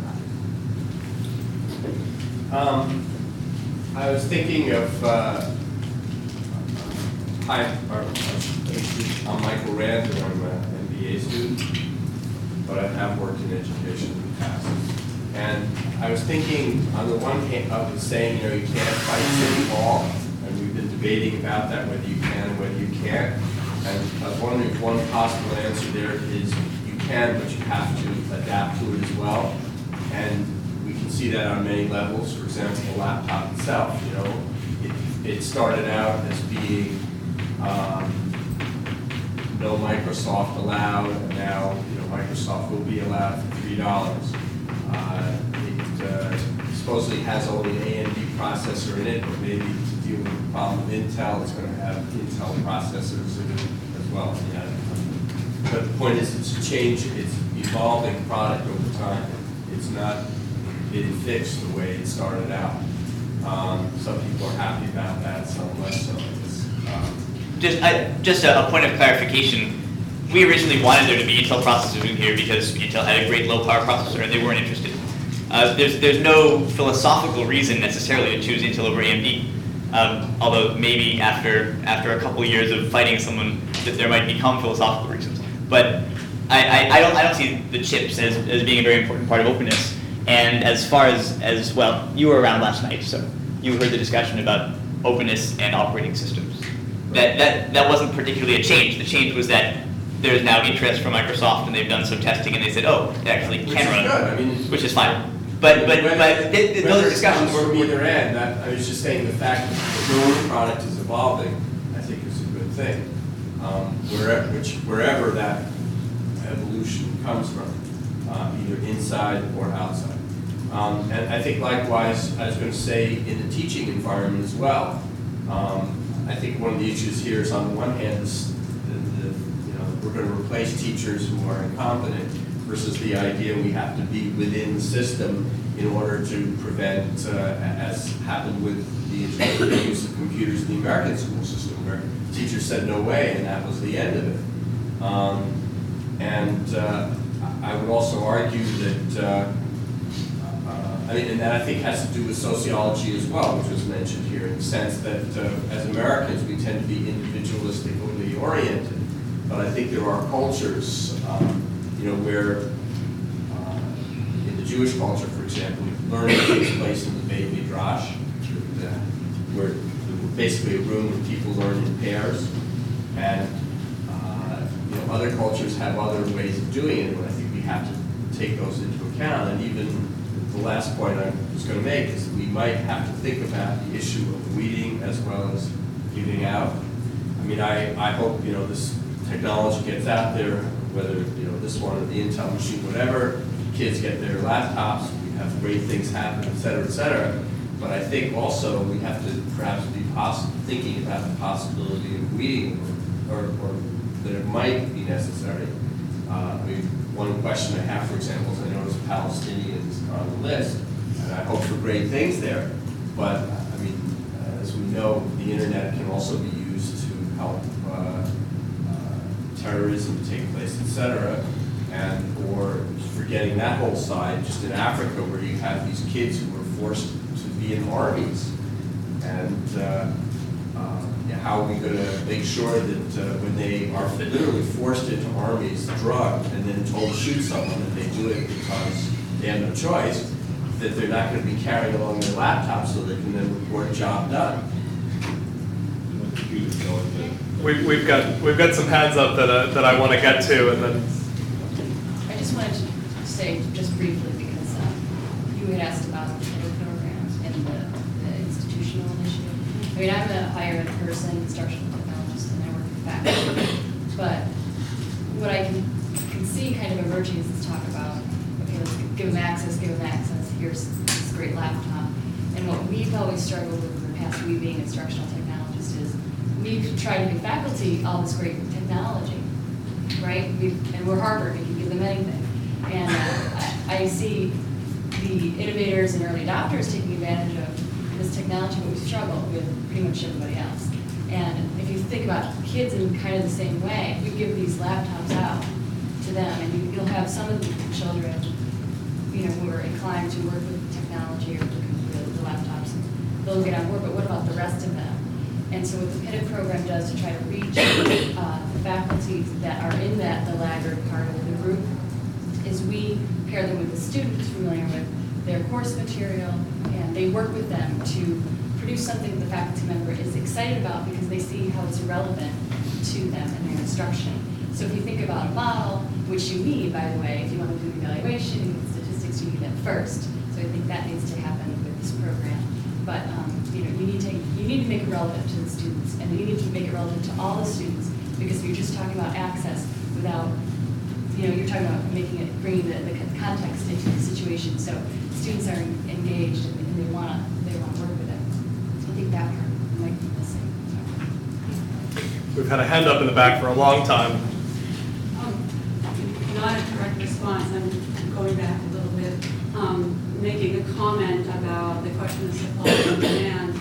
about. Um, I was thinking of, uh, hi, I'm Michael Rand, and I'm an M B A student, but I have worked in education in the past. And I was thinking, on the one hand, I was saying, you know, you can't fight City Hall, and we've been debating about that, whether you can and whether you can't. And I was wondering if one possible answer there is you can, but you have to adapt to it as well. And we can see that on many levels. For example, the laptop itself, you know, it, it started out as being um, no Microsoft allowed, and now, you know, Microsoft will be allowed for three dollars. Uh, it uh, supposedly has only an A M D processor in it, but maybe to deal with the problem of Intel, it's going to have Intel processors in it as well. Yeah. But the point is, it's a change, it's evolving product over time. It's not been fixed the way it started out. Um, some people are happy about that, some less so. It's, um, Just, I, just a, a point of clarification. We originally wanted there to be Intel processors in here because Intel had a great low power processor and they weren't interested. Uh, there's, there's no philosophical reason necessarily to choose Intel over A M D. Um, although maybe after, after a couple years of fighting someone, that there might become philosophical reasons. But I, I, I, don't, I don't see the chips as, as being a very important part of openness. And as far as, as, well, you were around last night, so you heard the discussion about openness and operating systems. That, that, that wasn't particularly a change. The change was that there's now interest from Microsoft, and they've done some testing, and they said, oh, it actually Which can is run, good. I mean, which is fine. But, but, Whether- but th- th- whether those it discussions comes were, from either end. That, I was just saying the fact that the own product is evolving, I think is a good thing. Um, wherever, which, wherever that evolution comes from, uh, either inside or outside. Um, and I think likewise, I was going to say in the teaching environment as well. Um, I think one of the issues here is on the one hand, is the, the, you know, we're going to replace teachers who are incompetent versus the idea we have to be within the system in order to prevent, uh, as happened with the use of computers in the American school system, where teachers said no way, and that was the end of it. Um, and uh, I would also argue that, uh, uh, I mean, and that I think has to do with sociology as well, which was mentioned here, in the sense that uh, as Americans we tend to be individualistically oriented, but I think there are cultures, um, you know, where uh, in the Jewish culture, for example, learning takes place in the Beit Midrash, uh, where basically a room where people learn in pairs, and uh, you know, other cultures have other ways of doing it, but I think we have to take those into account. And even the last point I was going to make is that we might have to think about the issue of weeding as well as giving out. I mean, I, I hope, you know, this technology gets out there, whether, you know, this one or the Intel machine, whatever, kids get their laptops, we have great things happen, et cetera, et cetera. But I think also we have to perhaps be poss thinking about the possibility of weeding, or, or, or that it might be necessary. Uh, I mean, one question I have, for example, is I notice Palestinians are on the list, and I hope for great things there. But, I mean, as we know, the internet can also be used to help uh, uh, terrorism take place, et cetera. And, or forgetting that whole side, just in Africa, where you have these kids who were forced to be in armies. And uh, uh, yeah, how are we going to make sure that uh, when they are literally forced into armies, drugged, and then told to shoot someone, that they do it because they have no choice, that they're not going to be carrying along their laptops so they can then report job done. We, we've got we've got some hands up that uh, that I want to get to, and then. I just wanted to say just briefly, because um, you had asked about the other programs and the, the institutional initiative. I mean, I'm a higher ed person, instructional technologist, and I work with faculty. But what I can, can see kind of emerging is this talk about, okay, let's give them access, give them access, here's this great laptop. And what we've always struggled with in the past, we being instructional technologists, is we've tried to give faculty all this great technology, right? We've, and we're Harvard, we can give them anything. And uh, I, I see the innovators and early adopters taking advantage of this technology, but we struggle with pretty much everybody else. And if you think about kids in kind of the same way, we give these laptops out to them, and you, you'll have some of the children, you know, who are inclined to work with technology or the, the laptops, they'll get on board, but what about the rest of them? And so what the P I D C program does to try to reach uh, the faculty that are in that, the laggard part of the group, is we pair them with the student who's familiar with their course material, and they work with them to produce something that the faculty member is excited about because they see how it's relevant to them and their instruction. So if you think about a model, which you need, by the way, if you want to do evaluation and statistics, you need that first. So I think that needs to happen with this program. But um, you know, you need to you need to make it relevant to the students, and you need to make it relevant to all the students, because if you're just talking about access without, you know, you're talking about making it, bringing the, the context into the situation, so students are engaged and, and they want to they want to work with it. I think that part might be missing. We've had a hand up in the back for a long time. Um, not a direct response. I'm going back a little bit. Um, making a comment about the question of supply and demand.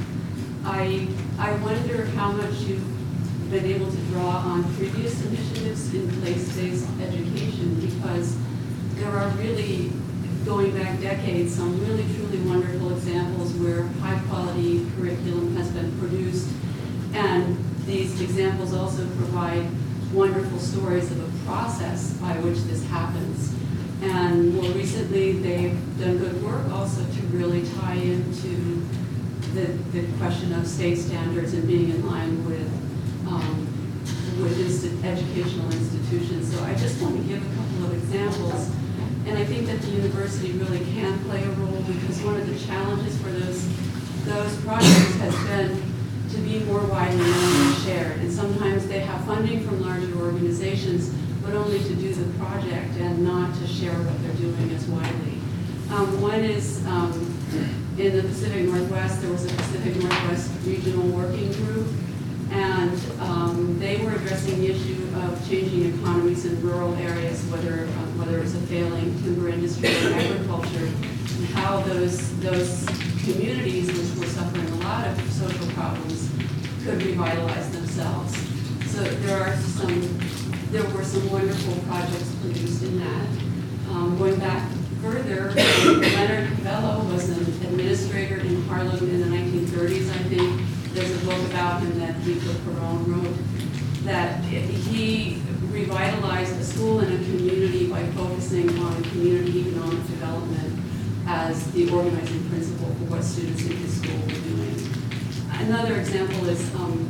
I I wonder how much you've been able to draw on previous initiatives in place-based education, because there are really, going back decades, some really truly wonderful examples where high-quality curriculum has been produced, and these examples also provide wonderful stories of a process by which this happens. And more recently, they've done good work also to really tie into the, the question of state standards and being in line with, um, with insti- educational institutions. So I just want to give a couple of examples. And I think that the university really can play a role, because one of the challenges for those, those projects has been to be more widely known and shared. And sometimes they have funding from larger organizations, but only to do the project and not to share what they're doing as widely. Um, one is um, in the Pacific Northwest, there was a Pacific Northwest Regional Working Group, and um, they were addressing the issue of changing economies in rural areas, whether uh, whether it's a failing timber industry or agriculture, and how those those communities, which were suffering a lot of social problems, could revitalize themselves. So there are some. There were some wonderful projects produced in that. Um, going back further, Leonard Cavello was an administrator in Harlem in the nineteen thirties, I think. There's a book about him that Rico Perron wrote, that he revitalized a school and a community by focusing on community economic development as the organizing principle for what students in his school were doing. Another example is um,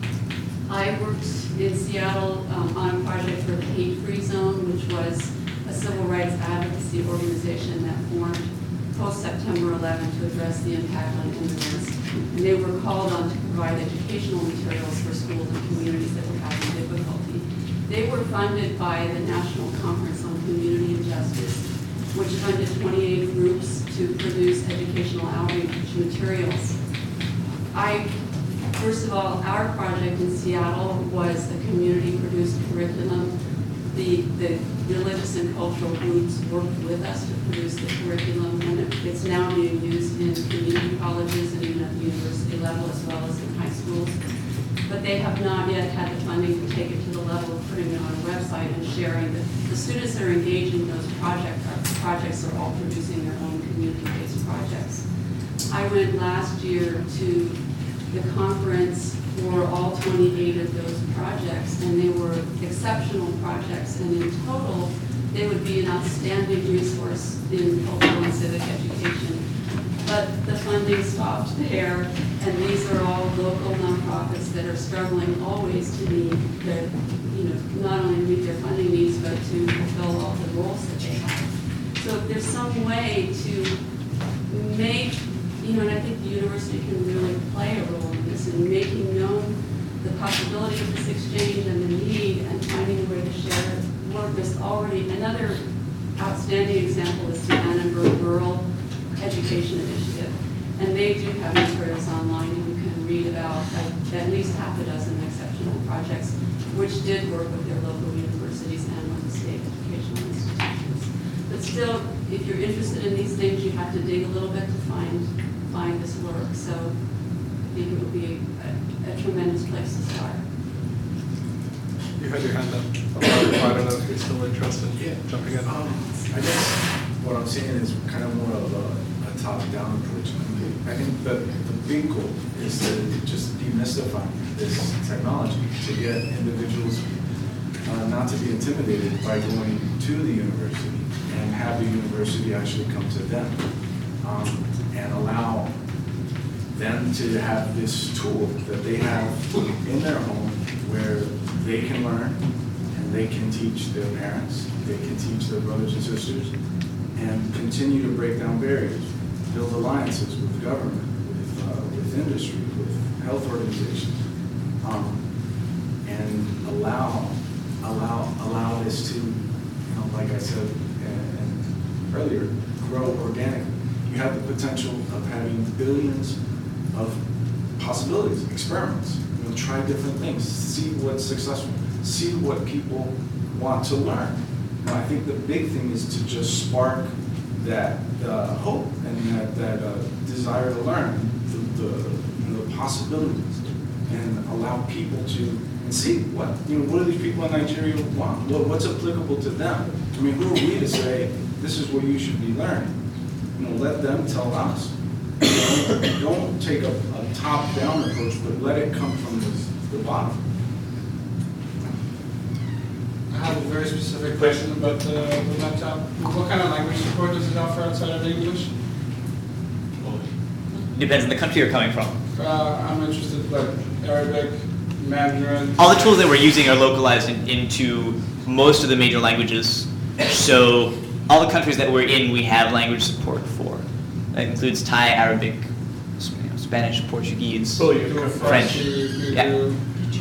I worked in Seattle um, on a project for the Hate-Free Zone, which was a civil rights advocacy organization that formed post-September eleventh to address the impact on immigrants. And they were called on to provide educational materials for schools and communities that were having difficulty. They were funded by the National Conference on Community and Justice, which funded twenty-eight groups to produce educational outreach materials. I First of all, our project in Seattle was a community-produced curriculum. The, the religious and cultural groups worked with us to produce the curriculum, and it, It's now being used in community colleges and even at the university level as well as in high schools. But they have not yet had the funding to take it to the level of putting it on a website and sharing. The, the students that are engaged in those project, projects are all producing their own community-based projects. I went last year to the conference for all twenty-eight of those projects, and they were exceptional projects, and in total, they would be an outstanding resource in cultural and civic education. But the funding stopped there, and these are all local nonprofits that are struggling always to meet their, you know, not only meet their funding needs, but to fulfill all the roles that they have. So if there's some way to make, you know, and I think the university can really play a role in this, in making known the possibility of this exchange and the need and finding a way to share work. There's already another outstanding example is the Annenberg Rural Education Initiative. And they do have materials online, and you can read about uh, at least half a dozen exceptional projects which did work with their local universities and with the state educational institutions. But still, if you're interested in these things, you have to dig a little bit to find find this work. So I think it would be a, a tremendous place to start. You had your hand up. I don't know if you're still interested in Yeah. jumping in. Um, I guess what I'm saying is kind of more of a, a top-down approach. I think the, the big goal is to just demystify this technology, to get individuals uh, not to be intimidated by going to the university and have the university actually come to them, um, and allow them to have this tool that they have in their home where they can learn and they can teach their parents, they can teach their brothers and sisters, and continue to break down barriers, build alliances with government, with, uh, with industry, with health organizations, um, and allow, allow, allow this to, you know, like I said and, and earlier, grow organically. You have the potential of having billions of possibilities, experiments. You know, try different things, see what's successful, see what people want to learn. And I think the big thing is to just spark that uh, hope and that, that uh, desire to learn, the, the, you know, the possibilities, and allow people to and see what, you know, what do these people in Nigeria want? What, what's applicable to them? I mean, who are we to say this is what you should be learning? You know, let them tell us. Don't, don't take a, a top-down approach, but let it come from the, the bottom. I have a very specific question about the, the laptop. What kind of language support does it offer outside of English? Depends on the country you're coming from. Uh, I'm interested, like Arabic, Mandarin. All the tools that we're using are localized in, into most of the major languages. So all the countries that we're in, we have language support for. That includes Thai, Arabic, you know, Spanish, Portuguese, So you do French. You, you Yeah. do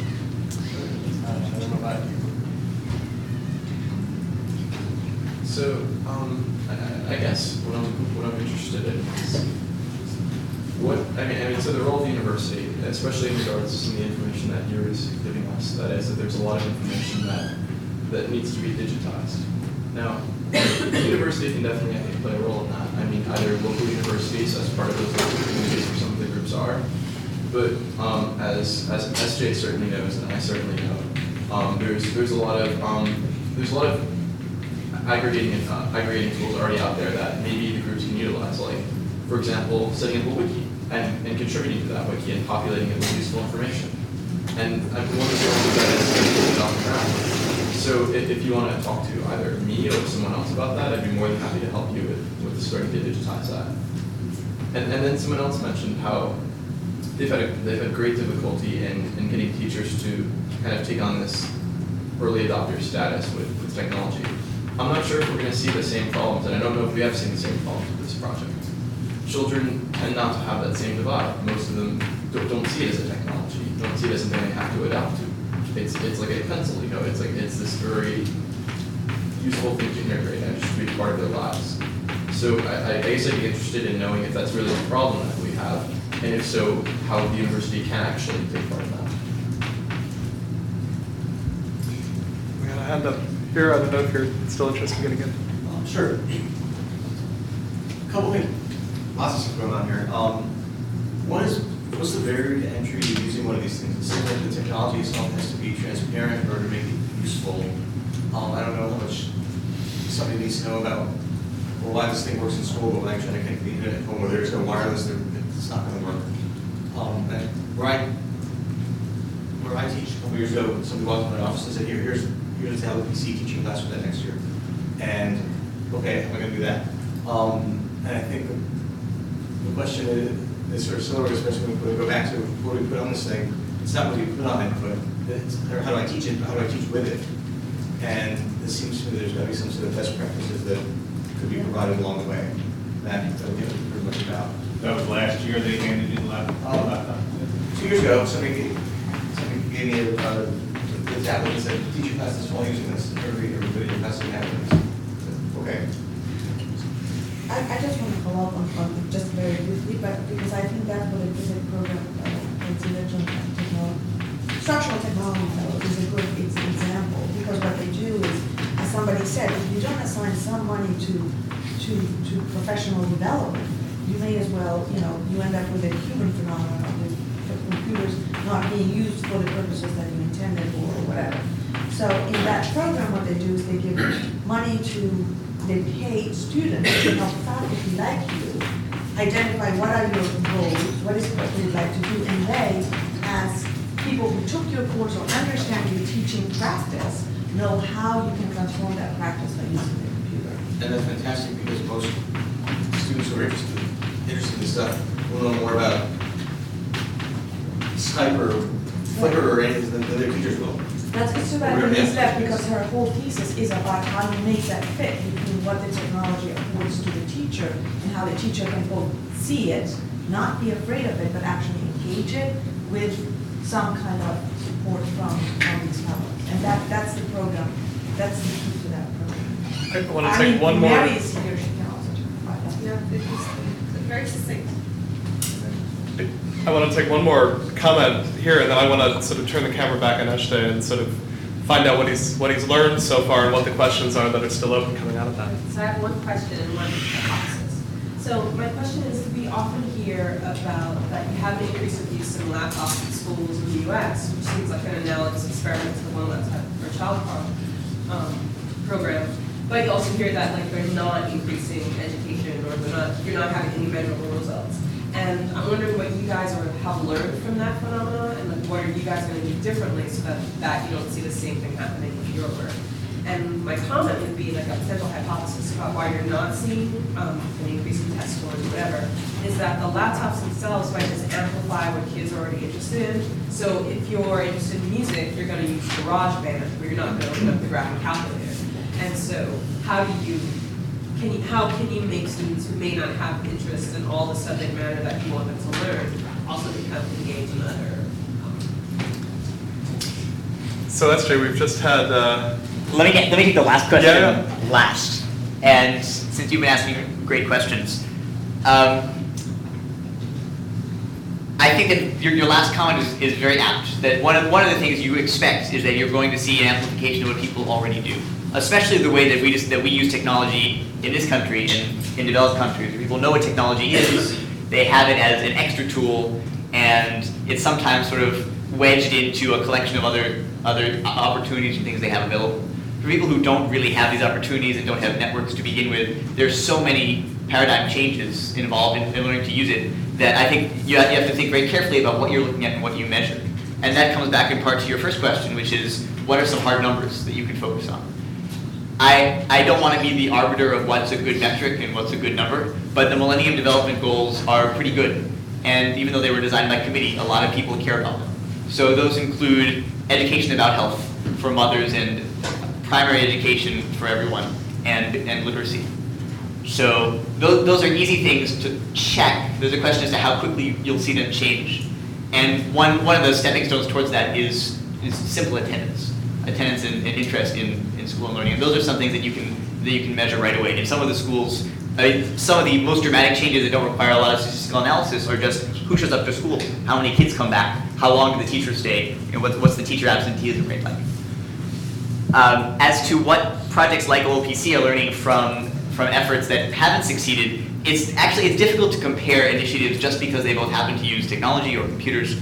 So, um, I, I guess what I'm, what I'm interested in is what, I mean, I mean, so the role of the university, especially in regards to some of the information that you're giving us, that is that there's a lot of information that, that needs to be digitized. Now, the university can definitely, I think, play a role in that. I mean, either local universities as part of those local communities where some of the groups are, but um, as, as S J certainly knows, and I certainly know, um, there's, there's a lot of, um, there's a lot of aggregating uh, aggregating tools already out there that maybe the groups can utilize, like, for example, setting up a wiki and, and contributing to that wiki and populating it with useful information. And I one of the sources that is is on the ground. So if, if you want to talk to either me or someone else about that, I'd be more than happy to help you with, with starting to digitize that. And, and then someone else mentioned how they've had, a, they've had great difficulty in, in getting teachers to kind of take on this early adopter status with, with technology. I'm not sure if we're going to see the same problems, and I don't know if we have seen the same problems with this project. Children tend not to have that same divide. Most of them don't, don't see it as a technology, don't see it as something they have to adapt to. It's, it's like a pencil, you know, it's like, it's this very useful thing to integrate and just be part of their lives. So I, I guess I'd be interested in knowing if that's really a problem that we have, and if so, how the university can actually take part in that. We got a hand up here. I don't know if you're still interested in getting in. Um, sure. Couple things. lots of stuff going on here. Um, what is, what's the barrier to entry to using one of these things? It seems like the technology itself has to be transparent in order to make it useful. Um, I don't know how much somebody needs to know about, well, why this thing works in school, but when I try to connect the internet at home where there's no wireless, there, it's not going to work. Um, and where I, where I teach, a couple years ago, somebody walked into my office and said, Here, here's, here's the L P C teaching class for that next year. And, okay, how am I going to do that? Um, and I think the, the question is, is sort of similar, especially when we go back to what we put on this thing. It's not what we put on it, but it's, or how do I teach it, how do I teach with it? And it seems to me there's got to be some sort of best practices that could be provided along the way. That would be pretty much about. That was last year they handed you the laptop. Uh, two years ago, somebody gave, somebody gave me a, uh, the tablet and said, teach your class this while using this. Everybody, everybody in your class can have this. Okay. I, I just want to follow up on, on just very briefly, but because I think that's what a good program, uh, intelligent technology, structural technology fellow is a good ex example. Because what they do is, as somebody said, if you don't assign some money to to to professional development, you may as well, you know, you end up with a human phenomenon of the, the computers not being used for the purposes that you intended or whatever. So in that program, what they do is they give money to, they pay students to help faculty like you identify what are your goals, what is what you'd like to do, and they, as people who took your course or understand your teaching practice, know how you can transform that practice by using the computer. And that's fantastic because most students who are interested, interested in this stuff will know more about Skype or Flickr or anything than, than their teachers will. That's it's too bad Denise left because her whole thesis is about how you make that fit between what the technology affords to the teacher and how the teacher can both see it, not be afraid of it, but actually engage it with some kind of support from, from these fellows. And that, that's the program, that's the key to that program. I want to take mean, one more. Mary is here, she can also talk about that. Yeah, it's very succinct. I want to take one more comment here, and then I want to sort of turn the camera back on Eshte and sort of find out what he's what he's learned so far and what the questions are that are still open coming out of that. So I have one question and one hypothesis. So my question is, we often hear about that you have an increase of use of laptops in schools in the U S, which seems like an analogous experiment to the one that's at our child um, program. But you also hear that like they're not increasing education or they're not, you're not having any measurable results. And I'm wondering what you guys are, have learned from that phenomenon and like, what are you guys going to do differently so that, that you don't see the same thing happening with your work. And my comment would be like a potential hypothesis about why you're not seeing um, an increase in test scores or whatever, is that the laptops themselves might just amplify what kids are already interested in. So if you're interested in music, you're going to use GarageBand, where you're not going to open up the graphic calculator. And so how do you Can you, how can you make students who may not have interest in all the subject matter that you want them to learn also become engaged in other? Um... So S J, we've just had. Uh... Let me get, let me take the last question yeah, yeah. last. And since you've been asking great questions, um, I think that your, your last comment is, is very apt. That one of one of the things you expect is that you're going to see an amplification of what people already do. Especially the way that we just that we use technology in this country and in developed countries. People know what technology is, they have it as an extra tool, and it's sometimes sort of wedged into a collection of other other opportunities and things they have available. For people who don't really have these opportunities and don't have networks to begin with, there's so many paradigm changes involved in, in learning to use it that I think you have, you have to think very carefully about what you're looking at and what you measure. And that comes back in part to your first question, which is, what are some hard numbers that you can focus on? I, I don't want to be the arbiter of what's a good metric and what's a good number, but the Millennium Development Goals are pretty good. And even though they were designed by committee, a lot of people care about them. So those include education about health for mothers and primary education for everyone, and, and literacy. So those, those are easy things to check. There's a question as to how quickly you'll see them change. And one, one of the stepping stones towards that is, is simple attendance. Attendance and, and interest in, in school and learning. And those are some things that you can that you can measure right away. In some of the schools, I mean, some of the most dramatic changes that don't require a lot of statistical analysis are just who shows up to school, how many kids come back, how long do the teachers stay, and what, what's the teacher absenteeism rate like. Um, as to what projects like O L P C are learning from, from efforts that haven't succeeded, it's actually, it's difficult to compare initiatives just because they both happen to use technology or computers.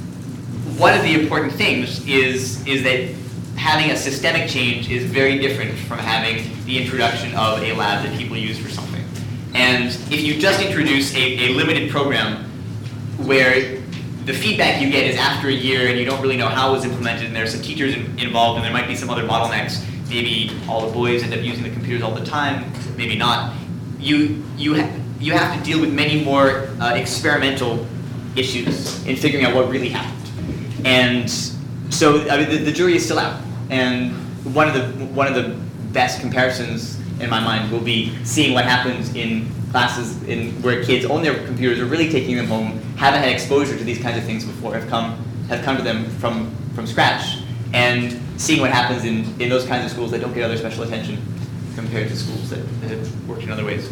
One of the important things is, is that having a systemic change is very different from having the introduction of a lab that people use for something. And if you just introduce a, a limited program where the feedback you get is after a year and you don't really know how it was implemented and there's some teachers in, involved and there might be some other bottlenecks, maybe all the boys end up using the computers all the time, maybe not, you, you, ha you have to deal with many more uh, experimental issues in figuring out what really happened. And so I mean, the, the jury is still out. And one of the, one of the best comparisons in my mind will be seeing what happens in classes in where kids own their computers, are really taking them home, haven't had exposure to these kinds of things before, have come have come to them from from scratch, and seeing what happens in, in those kinds of schools that don't get other special attention compared to schools that, that have worked in other ways.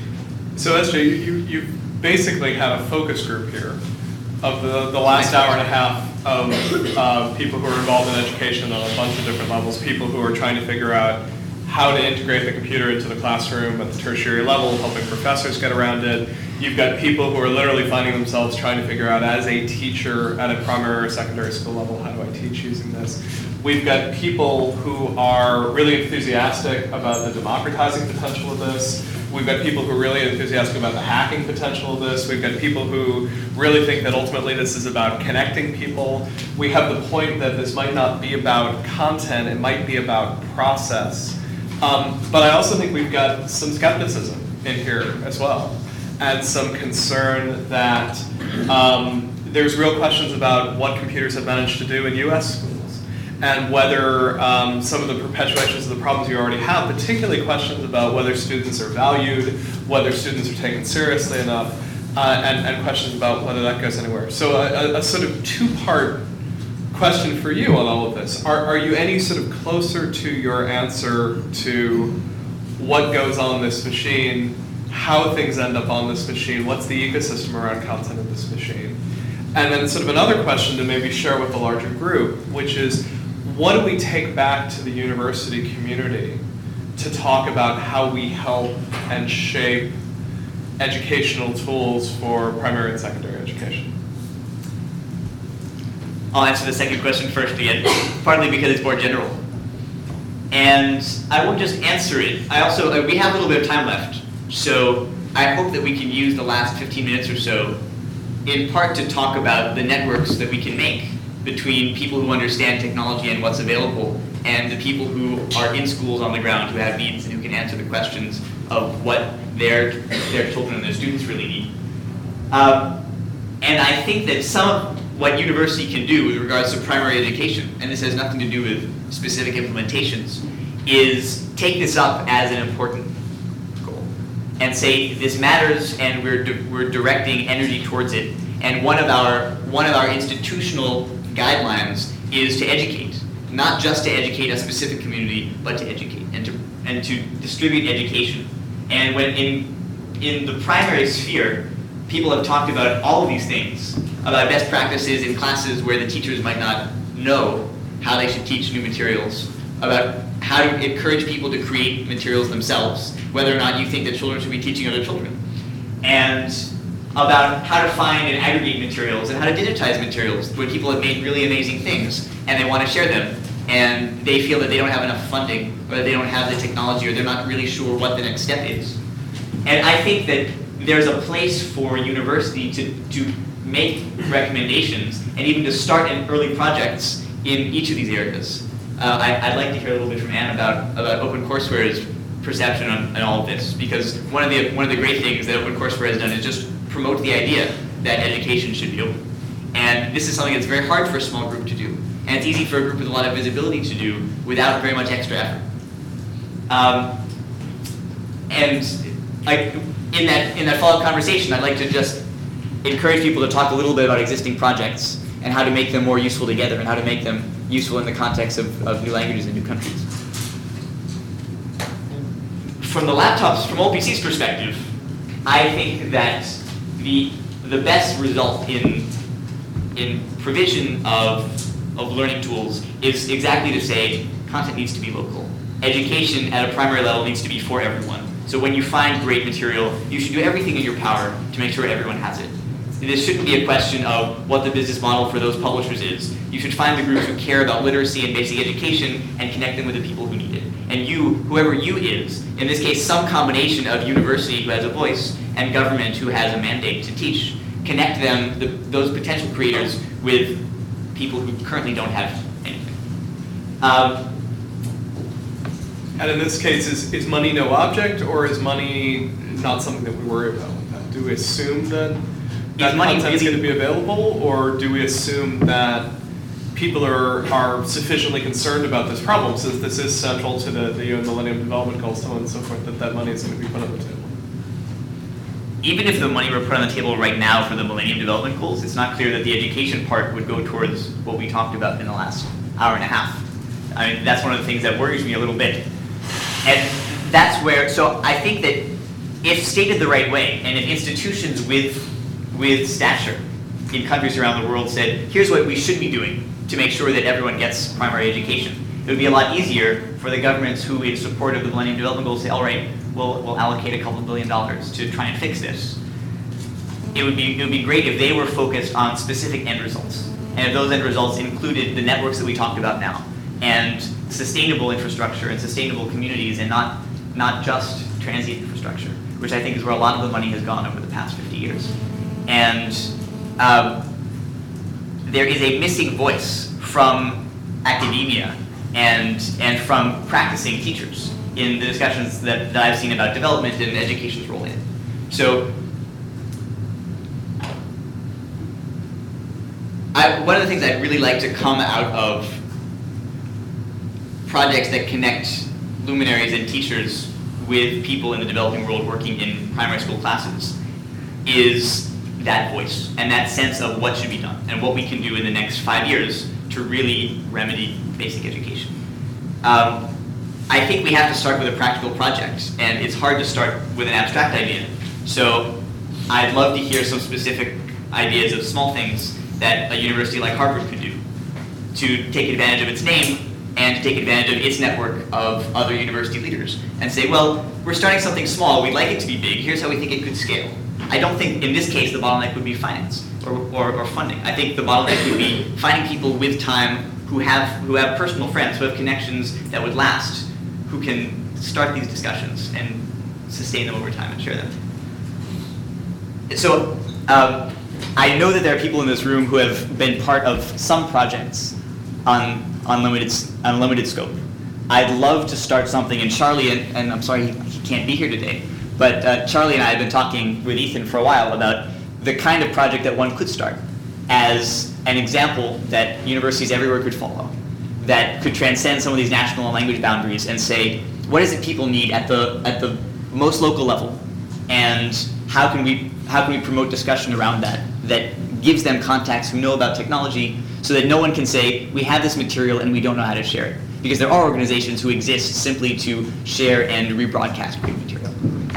So S J, you, you, you basically had a focus group here of the, the last hour and a half of uh, people who are involved in education on a bunch of different levels, people who are trying to figure out how to integrate the computer into the classroom at the tertiary level, helping professors get around it. You've got people who are literally finding themselves trying to figure out, as a teacher at a primary or secondary school level, how do I teach using this? We've got people who are really enthusiastic about the democratizing potential of this. We've got people who are really enthusiastic about the hacking potential of this. We've got people who really think that ultimately this is about connecting people. We have the point that this might not be about content, it might be about process. Um, but I also think we've got some skepticism in here as well, and some concern that um, there's real questions about what computers have managed to do in U S schools, and whether um, some of the perpetuations of the problems you already have, particularly questions about whether students are valued, whether students are taken seriously enough, uh, and, and questions about whether that goes anywhere. So a, a sort of two-part question for you on all of this. Are, are you any sort of closer to your answer to what goes on this machine, how things end up on this machine, what's the ecosystem around content of this machine? And then sort of another question to maybe share with the larger group, which is, what do we take back to the university community to talk about how we help and shape educational tools for primary and secondary education? I'll answer the second question first again, partly because it's more general. And I won't just answer it. I also, uh, we have a little bit of time left, so I hope that we can use the last fifteen minutes or so in part to talk about the networks that we can make between people who understand technology and what's available and the people who are in schools on the ground who have needs and who can answer the questions of what their, their children and their students really need. Um, and I think that some of what university can do with regards to primary education, and this has nothing to do with specific implementations, is take this up as an important goal and say this matters and we're, di we're directing energy towards it. And one of our, one of our institutional guidelines is to educate, not just to educate a specific community, but to educate and to, and to distribute education. And when in, in the primary sphere, people have talked about all of these things, about best practices in classes where the teachers might not know how they should teach new materials, about how to encourage people to create materials themselves, whether or not you think that children should be teaching other children, and about how to find and aggregate materials and how to digitize materials when people have made really amazing things and they want to share them and they feel that they don't have enough funding or that they don't have the technology or they're not really sure what the next step is. And I think that there's a place for university to, to make recommendations and even to start in early projects in each of these areas. Uh, I, I'd like to hear a little bit from Anne about, about OpenCourseware's perception on, on all of this, because one of the one of the great things that OpenCourseWare has done is just promote the idea that education should be open. And this is something that's very hard for a small group to do. And it's easy for a group with a lot of visibility to do without very much extra effort. Um, and like in that in that follow-up conversation, I'd like to just encourage people to talk a little bit about existing projects and how to make them more useful together and how to make them useful in the context of, of new languages and new countries. From the laptops, from O P C's perspective, I think that the the best result in in provision of of learning tools is exactly to say content needs to be local. Education at a primary level needs to be for everyone. So when you find great material, you should do everything in your power to make sure everyone has it. This shouldn't be a question of what the business model for those publishers is. You should find the groups who care about literacy and basic education and connect them with the people who need it. And you, whoever you is, in this case, some combination of university who has a voice and government who has a mandate to teach, connect them, the, those potential creators, with people who currently don't have anything. Um, and in this case, is, is money no object, or is money not something that we worry about? Do we assume that that content is going to be available, or do we assume that people are, are sufficiently concerned about this problem, since this is central to the, the U N Millennium Development Goals, so on and so forth, that that money is going to be put on the table? Even if the money were put on the table right now for the Millennium Development Goals, it's not clear that the education part would go towards what we talked about in the last hour and a half. I mean, that's one of the things that worries me a little bit. And that's where, so I think that if stated the right way, and if institutions with, with stature in countries around the world said, here's what we should be doing to make sure that everyone gets primary education, it would be a lot easier for the governments who, in support of the Millennium Development Goals, say, all right, we'll, we'll allocate a couple billion dollars to try and fix this. It would be, it would be great if they were focused on specific end results, and if those end results included the networks that we talked about now, and sustainable infrastructure and sustainable communities, and not, not just transient infrastructure, which I think is where a lot of the money has gone over the past fifty years. And um, there is a missing voice from academia and, and from practicing teachers in the discussions that, that I've seen about development and education's role in it. So I, one of the things I'd really like to come out of projects that connect luminaries and teachers with people in the developing world working in primary school classes is that voice and that sense of what should be done and what we can do in the next five years to really remedy basic education. Um, I think we have to start with a practical project, and it's hard to start with an abstract idea. So I'd love to hear some specific ideas of small things that a university like Harvard could do to take advantage of its name and to take advantage of its network of other university leaders and say, well, we're starting something small, we'd like it to be big, here's how we think it could scale. I don't think in this case the bottleneck would be finance or, or, or funding. I think the bottleneck would be finding people with time who have, who have personal friends, who have connections that would last, who can start these discussions and sustain them over time and share them. So um, I know that there are people in this room who have been part of some projects on unlimited, unlimited scope. I'd love to start something, and Charlie, and, and I'm sorry he, he can't be here today, but uh, Charlie and I have been talking with Ethan for a while about the kind of project that one could start as an example that universities everywhere could follow, that could transcend some of these national and language boundaries and say, what is it people need at the, at the most local level, and how can we, how can we promote discussion around that, that gives them contacts who know about technology, so that no one can say, we have this material and we don't know how to share it. Because there are organizations who exist simply to share and rebroadcast great material.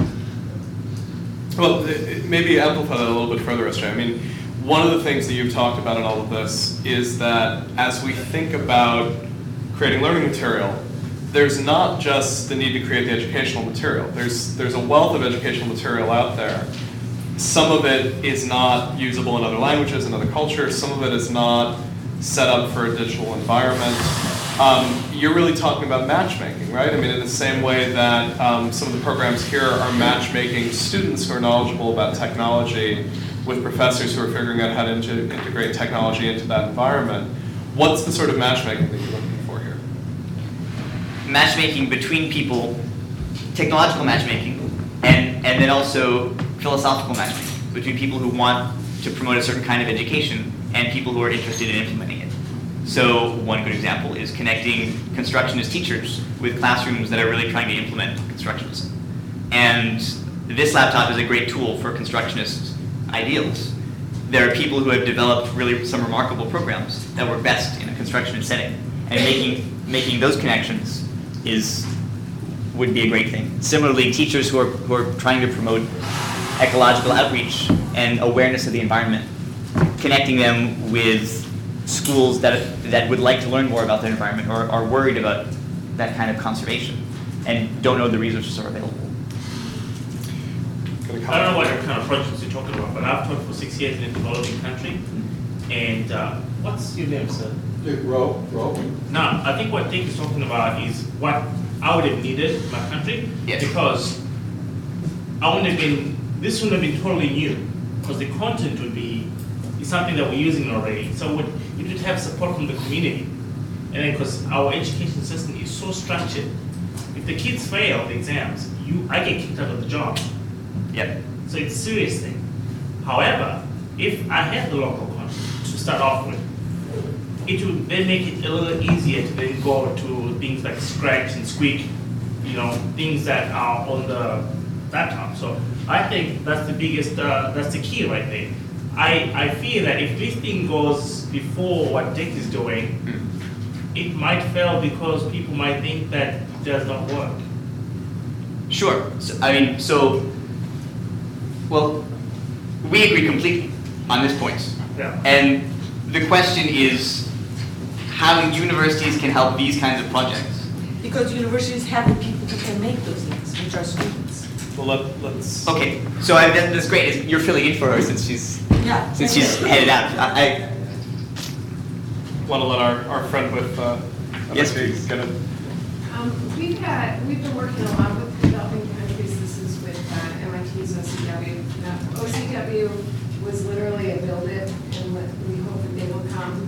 Well, maybe amplify that a little bit further, S J. I mean, one of the things that you've talked about in all of this is that as we think about creating learning material, there's not just the need to create the educational material. There's, there's a wealth of educational material out there. Some of it is not usable in other languages and other cultures. Some of it is not set up for a digital environment. Um, you're really talking about matchmaking, right? I mean, in the same way that um, some of the programs here are matchmaking students who are knowledgeable about technology with professors who are figuring out how to in- integrate technology into that environment. What's the sort of matchmaking that you're looking for here? Matchmaking between people, technological matchmaking, and, and then also philosophical matchmaking between people who want to promote a certain kind of education and people who are interested in implementing it. So one good example is connecting constructionist teachers with classrooms that are really trying to implement constructionism. And this laptop is a great tool for constructionist ideals. There are people who have developed really some remarkable programs that work best in a constructionist setting. And making, making those connections is, would be a great thing. Similarly, teachers who are, who are trying to promote ecological outreach and awareness of the environment, connecting them with schools that, that would like to learn more about the environment or are worried about that kind of conservation and don't know the resources are available. I don't know what kind of projects you're talking about, but I've taught for six years in a developing country. And uh, what's your name, sir? Dick Rowe, Rowe. Now, I think what Dick is talking about is what I would have needed in my country. Yes. Because I wouldn't have been, this wouldn't have been totally new. Because the content would be is something that we're using already. So would, you would have support from the community. And then because our education system is so structured, if the kids fail the exams, you I get kicked out of the job. Yep. So it's a serious thing. However, if I had the local content to start off with, it would then make it a little easier to then go to things like Scratch and Squeak, you know, things that are on the laptop. So I think that's the biggest, uh, that's the key right there. I, I fear that if this thing goes before what Dick is doing, mm. it might fail because people might think that it does not work. Sure. So, I mean, so, well, we agree completely on this point. Yeah. And the question is how universities can help these kinds of projects. Because universities have the people who can make those things, which are students. Well, let, let's. Okay, so I, that, that's great. You're filling in for her since she's yeah. since she's headed out. I, I want to let our, our friend with uh, yes, please get it. Um, we've had we've been working a lot with developing countries. This is with uh, M I T's O C W. Now, O C W was literally a build it, and we hope that they will come.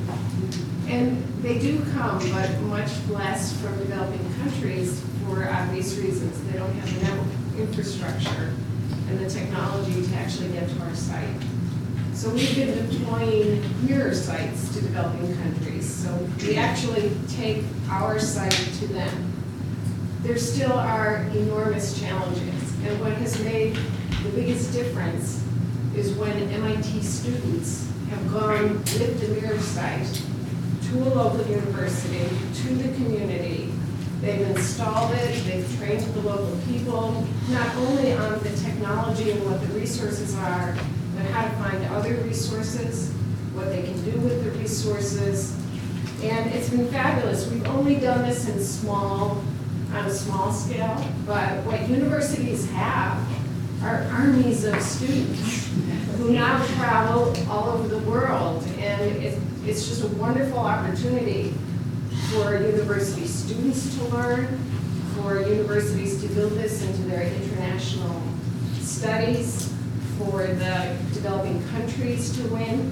And they do come, but much less from developing countries for obvious reasons. They don't have the network infrastructure and the technology to actually get to our site. So we've been deploying mirror sites to developing countries. So we actually take our site to them. There still are enormous challenges. And what has made the biggest difference is when M I T students have gone with the mirror site to a local university, to the community. They've installed it, they've trained the local people, not only on the technology and what the resources are, but how to find other resources, what they can do with the resources. And it's been fabulous. We've only done this in small, on a small scale, but what universities have are armies of students who now travel all over the world. And it, it's just a wonderful opportunity for university students to learn, for universities to build this into their international studies, for the developing countries to win.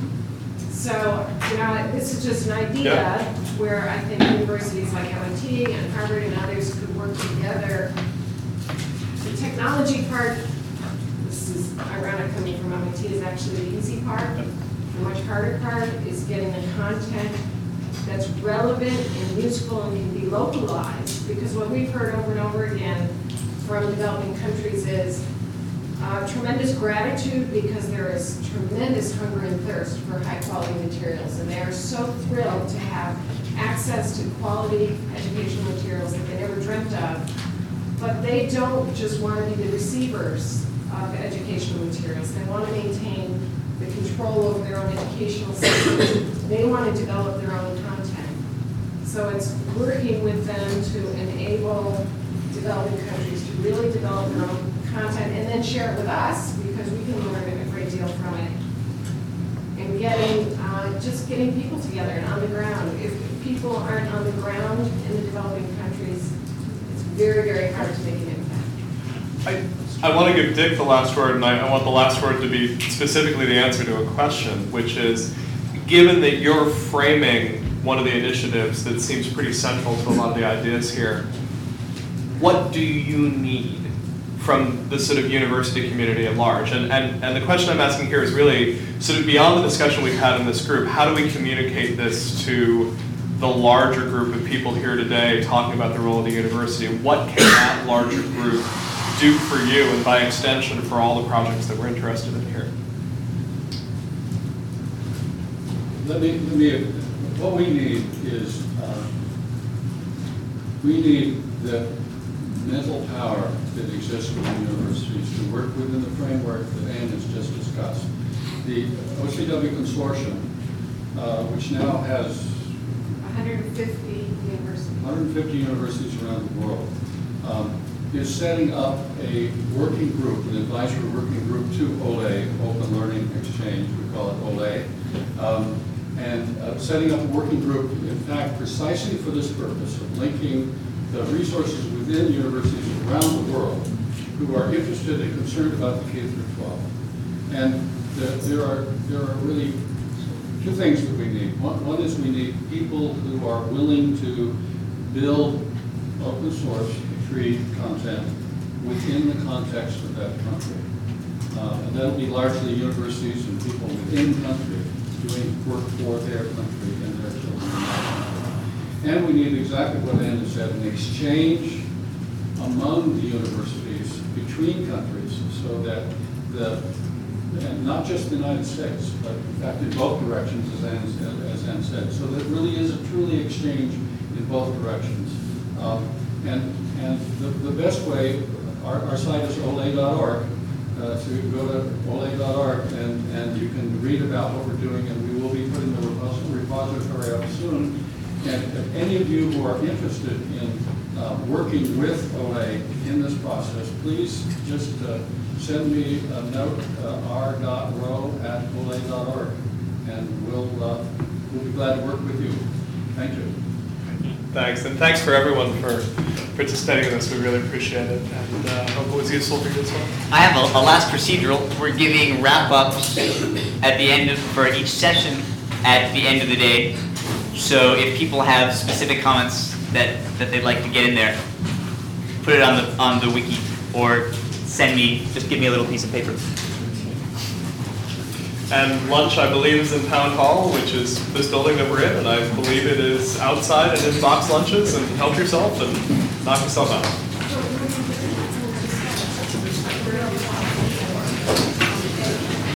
So, you know, this is just an idea yeah. where I think universities like M I T and Harvard and others could work together. The technology part, this is ironic coming from M I T, is actually the easy part. The much harder part is getting the content that's relevant and useful and can be localized. Because what we've heard over and over again from developing countries is uh, tremendous gratitude because there is tremendous hunger and thirst for high quality materials. And they are so thrilled to have access to quality educational materials that they never dreamt of. But they don't just want to be the receivers of educational materials. They want to maintain the control over their own educational systems. They want to develop their own content. So it's working with them to enable developing countries to really develop their own content and then share it with us because we can learn a great deal from it. And getting, uh, just getting people together and on the ground. If people aren't on the ground in the developing countries, it's very, very hard to make an impact. I, I want to give Dick the last word, and I, I want the last word to be specifically the answer to a question, which is, given that you're framing one of the initiatives that seems pretty central to a lot of the ideas here, what do you need from the sort of university community at large? And, and, and the question I'm asking here is really sort of beyond the discussion we've had in this group, how do we communicate this to the larger group of people here today talking about the role of the university? What can that larger group do for you and by extension for all the projects that we're interested in here? Let me, let me, what we need is, uh, we need the mental power that exists within universities to work within the framework that Ann has just discussed. The O C W Consortium, uh, which now has one hundred fifty universities. one hundred fifty universities around the world. Um, is setting up a working group, an advisory working group to OLE, Open Learning Exchange, we call it OLE. Um, and uh, setting up a working group, in fact, precisely for this purpose of linking the resources within universities around the world who are interested and concerned about the K through twelve. And the, there are there are really two things that we need. One, one is we need people who are willing to build open source, free content within the context of that country. Uh, and that'll be largely universities and people within the country doing work for their country and their children in that country. And we need exactly what Ann has said, an exchange among the universities between countries so that the, and not just the United States, but in fact in both directions, as Ann, as Ann said. So there really is a truly exchange in both directions. Um, and and the, the best way, our, our site is ole dot org. Uh, so you can go to ole dot org and, and you can read about what we're doing, and we will be putting the repository up soon. And if any of you who are interested in uh, working with OLE in this process, please just uh, send me a note, uh, r dot row at ole dot org, and we'll, uh, we'll be glad to work with you. Thank you. Thanks, and thanks for everyone for participating in this. We really appreciate it, and uh, hope it was useful for you as well. I have a, a last procedural. We're giving wrap-ups at the end of, for each session at the end of the day. So if people have specific comments that, that they'd like to get in there, put it on the on the wiki or send me, just give me a little piece of paper. And lunch, I believe, is in Town Hall, which is this building that we're in, and I believe it is outside and in box lunches, and help yourself and knock yourself out.